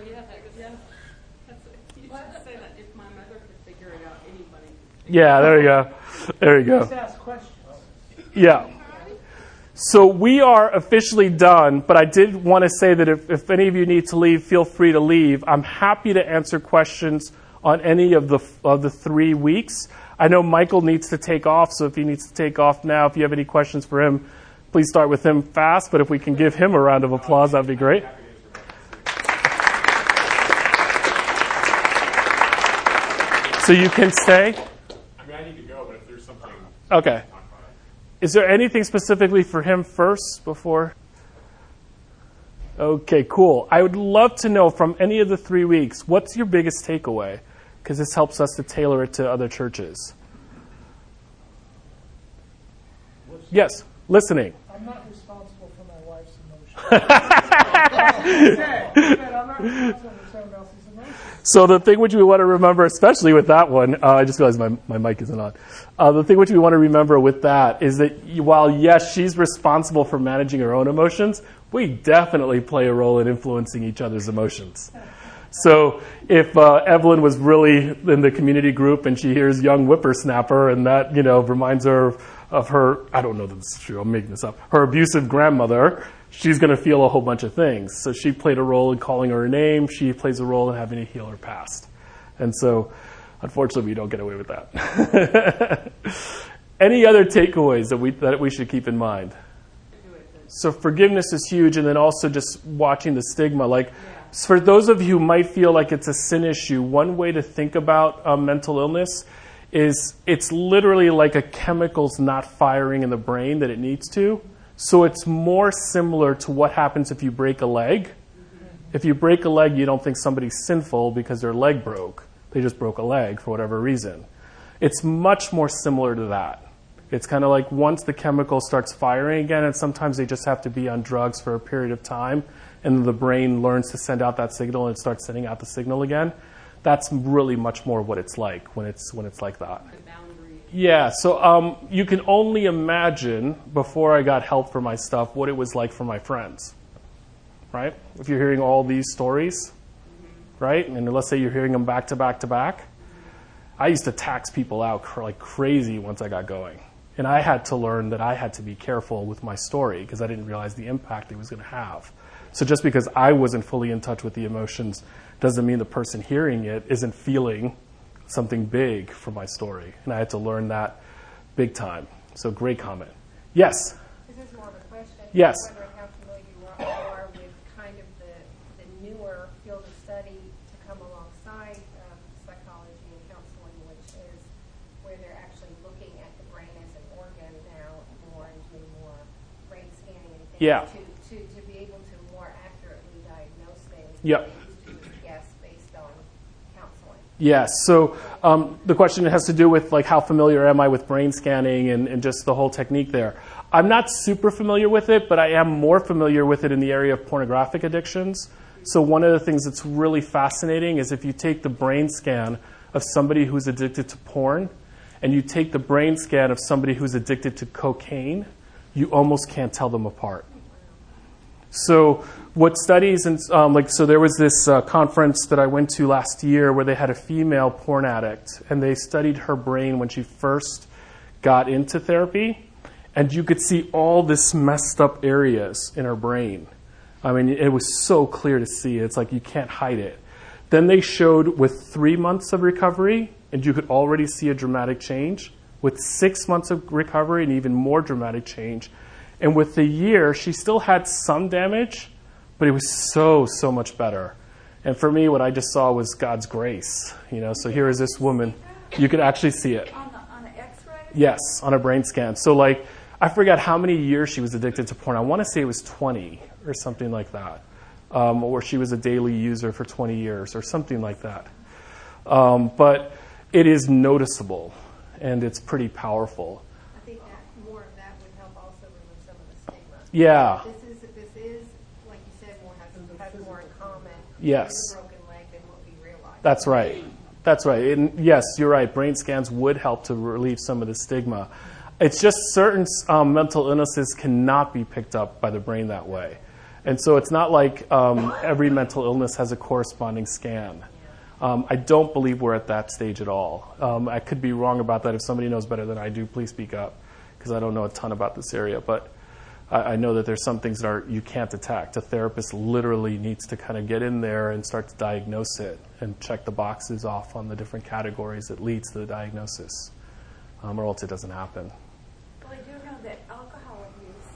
Yeah, there you go. There you go. Just ask questions. Yeah. So we are officially done, but I did want to say that if, if any of you need to leave, feel free to leave. I'm happy to answer questions on any of the of the three weeks. I know Michael needs to take off, so if he needs to take off now, if you have any questions for him, please start with him fast, but if we can give him a round of applause, that'd be great. So you can stay? I mean, I need to go, but if there's something... Okay. Is there anything specifically for him first before? Okay, cool. I would love to know from any of the three weeks, what's your biggest takeaway? Because this helps us to tailor it to other churches. Yes, listening. I'm not responsible for my wife's emotions. I'm not responsible for someone else's emotions. So the thing which we want to remember, especially with that one, uh, I just realized my, my mic isn't on. Uh, the thing which we want to remember with that is that you, while, yes, she's responsible for managing her own emotions, we definitely play a role in influencing each other's emotions. So if uh, Evelyn was really in the community group and she hears young whippersnapper and that, you know, reminds her of, of her, I don't know that this is true, I'm making this up, her abusive grandmother, she's going to feel a whole bunch of things. So she played a role in calling her a name. She plays a role in having to heal her past. And so, unfortunately, we don't get away with that. Any other takeaways that we that we should keep in mind? So forgiveness is huge, and then also just watching the stigma. Like, for those of you who might feel like it's a sin issue, one way to think about um, mental illness is it's literally like a chemical's not firing in the brain that it needs to. So it's more similar to what happens if you break a leg. If you break a leg, you don't think somebody's sinful because their leg broke. They just broke a leg for whatever reason. It's much more similar to that. It's kind of like once the chemical starts firing again, and sometimes they just have to be on drugs for a period of time, and the brain learns to send out that signal and it starts sending out the signal again. That's really much more what it's like when it's when it's like that. Yeah, so um, you can only imagine, before I got help for my stuff, what it was like for my friends, right? If you're hearing all these stories, right? And let's say you're hearing them back to back to back. I used to tax people out cr- like crazy once I got going. And I had to learn that I had to be careful with my story because I didn't realize the impact it was going to have. So just because I wasn't fully in touch with the emotions doesn't mean the person hearing it isn't feeling something big for my story. And I had to learn that big time. So great comment. Yes? This is more of a question. Yes. I'm wondering how familiar you are with kind of the, the newer field of study to come alongside um, psychology and counseling, which is where they're actually looking at the brain as an organ now more and doing more brain scanning and things Yeah. to, to, to be able to more accurately diagnose things. Yep. Yes. So um, the question has to do with like how familiar am I with brain scanning and, and just the whole technique there. I'm not super familiar with it, but I am more familiar with it in the area of pornographic addictions. So one of the things that's really fascinating is if you take the brain scan of somebody who's addicted to porn and you take the brain scan of somebody who's addicted to cocaine, you almost can't tell them apart. So what studies, and um, like, so there was this uh, conference that I went to last year where they had a female porn addict, and they studied her brain when she first got into therapy, and you could see all this messed up areas in her brain. I mean, it was so clear to see. It's like you can't hide it. Then they showed with three months of recovery, and you could already see a dramatic change. With six months of recovery, and even more dramatic change. And with the year, she still had some damage, but it was so, so much better. And for me, what I just saw was God's grace. You know, so here is this woman. You could actually see it. On, the, on an X-ray? Yes, on a brain scan. So, like, I forgot how many years she was addicted to porn. I want to say it was twenty or something like that. Um, or she was a daily user for twenty years or something like that. Um, but it is noticeable, and it's pretty powerful. I think that more of that would help also remove some of the stigma. Yeah. This is, this is like you said, more has, has more in common Yes. with a broken leg than what we realize. That's right. That's right. And yes, you're right. Brain scans would help to relieve some of the stigma. It's just certain um, mental illnesses cannot be picked up by the brain that way. And so it's not like um, every mental illness has a corresponding scan. Um, I don't believe we're at that stage at all. Um, I could be wrong about that. If somebody knows better than I do, please speak up, because I don't know a ton about this area. But I, I know that there's some things that are you can't detect. A therapist literally needs to kind of get in there and start to diagnose it and check the boxes off on the different categories that leads to the diagnosis, um, or else it doesn't happen. Well, I do know that alcohol abuse,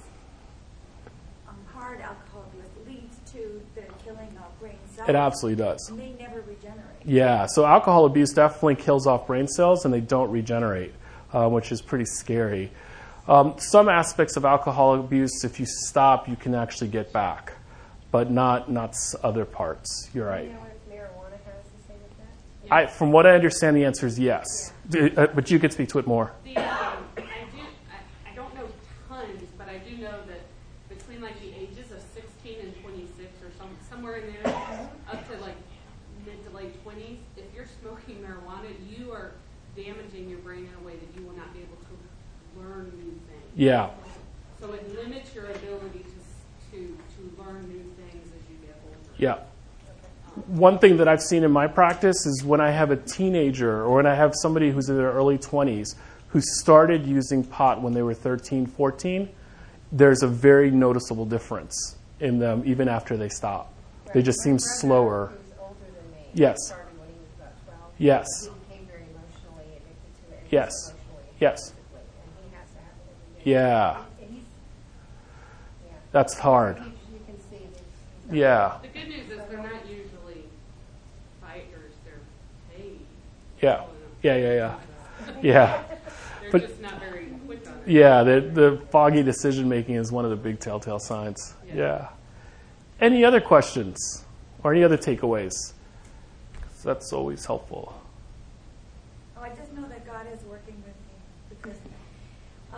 um, hard alcohol abuse, leads to the killing of brain cells. It absolutely does. And they never regenerate. Yeah, so alcohol abuse definitely kills off brain cells, and they don't regenerate, uh, which is pretty scary. Um, some aspects of alcohol abuse, if you stop, you can actually get back, but not not s- other parts. You're right. Do you know if marijuana has to say with that? I, from what I understand, the answer is yes. D- uh, but you could speak to it more. The, um, I do. I, I don't know tons, but I do know that between like the ages of sixteen and twenty-six, or some somewhere in there, up to like mid to late twenties, if you're smoking marijuana, you are damaging your brain in a way that you will not be able to learn new things. Yeah. So it limits your ability to to to learn new things as you get older. Yeah. One thing that I've seen in my practice is when I have a teenager or when I have somebody who's in their early twenties who started using pot when they were thirteen, fourteen, there's a very noticeable difference in them even after they stop. Right. They just My seem brother, slower. who's older than me, Yes. started when he was about twelve. Yes. He became very emotionally addicted to it. and Yes. emotionally Yes. physically, and he has to have it every day. Yeah. And he's, yeah. That's hard. You, you can see that. Yeah. The good news is they're not usually fighters; they're paid. Yeah. Yeah, yeah, yeah. Yeah. They're But- just not very quick on it. Yeah, the, the foggy decision making is one of the big telltale signs. Yeah. Yeah. Any other questions or any other takeaways? 'Cause that's always helpful. Oh, I just know that God is working with me because uh,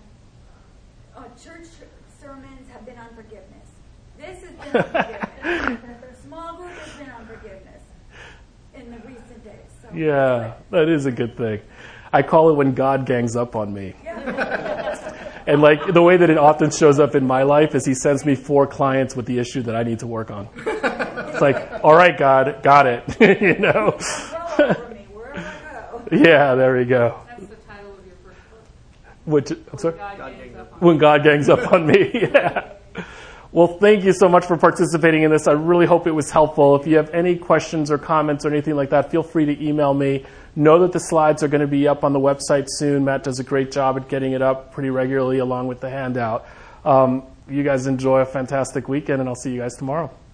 uh, church sermons have been on forgiveness. This has been on forgiveness. Small group has been on forgiveness in the recent days. So Yeah, that is a good thing. I call it when God gangs up on me. And like the way that it often shows up in my life is he sends me four clients with the issue that I need to work on. It's like, all right, God, got it. You know? Roll over me wherever I go. Yeah, there we go. That's the title of your first book. Which, I'm sorry? God gangs up on When God gangs up on me. Yeah. Well, thank you so much for participating in this. I really hope it was helpful. If you have any questions or comments or anything like that, feel free to email me. Know that the slides are going to be up on the website soon. Matt does a great job at getting it up pretty regularly along with the handout. Um, you guys enjoy a fantastic weekend, and I'll see you guys tomorrow.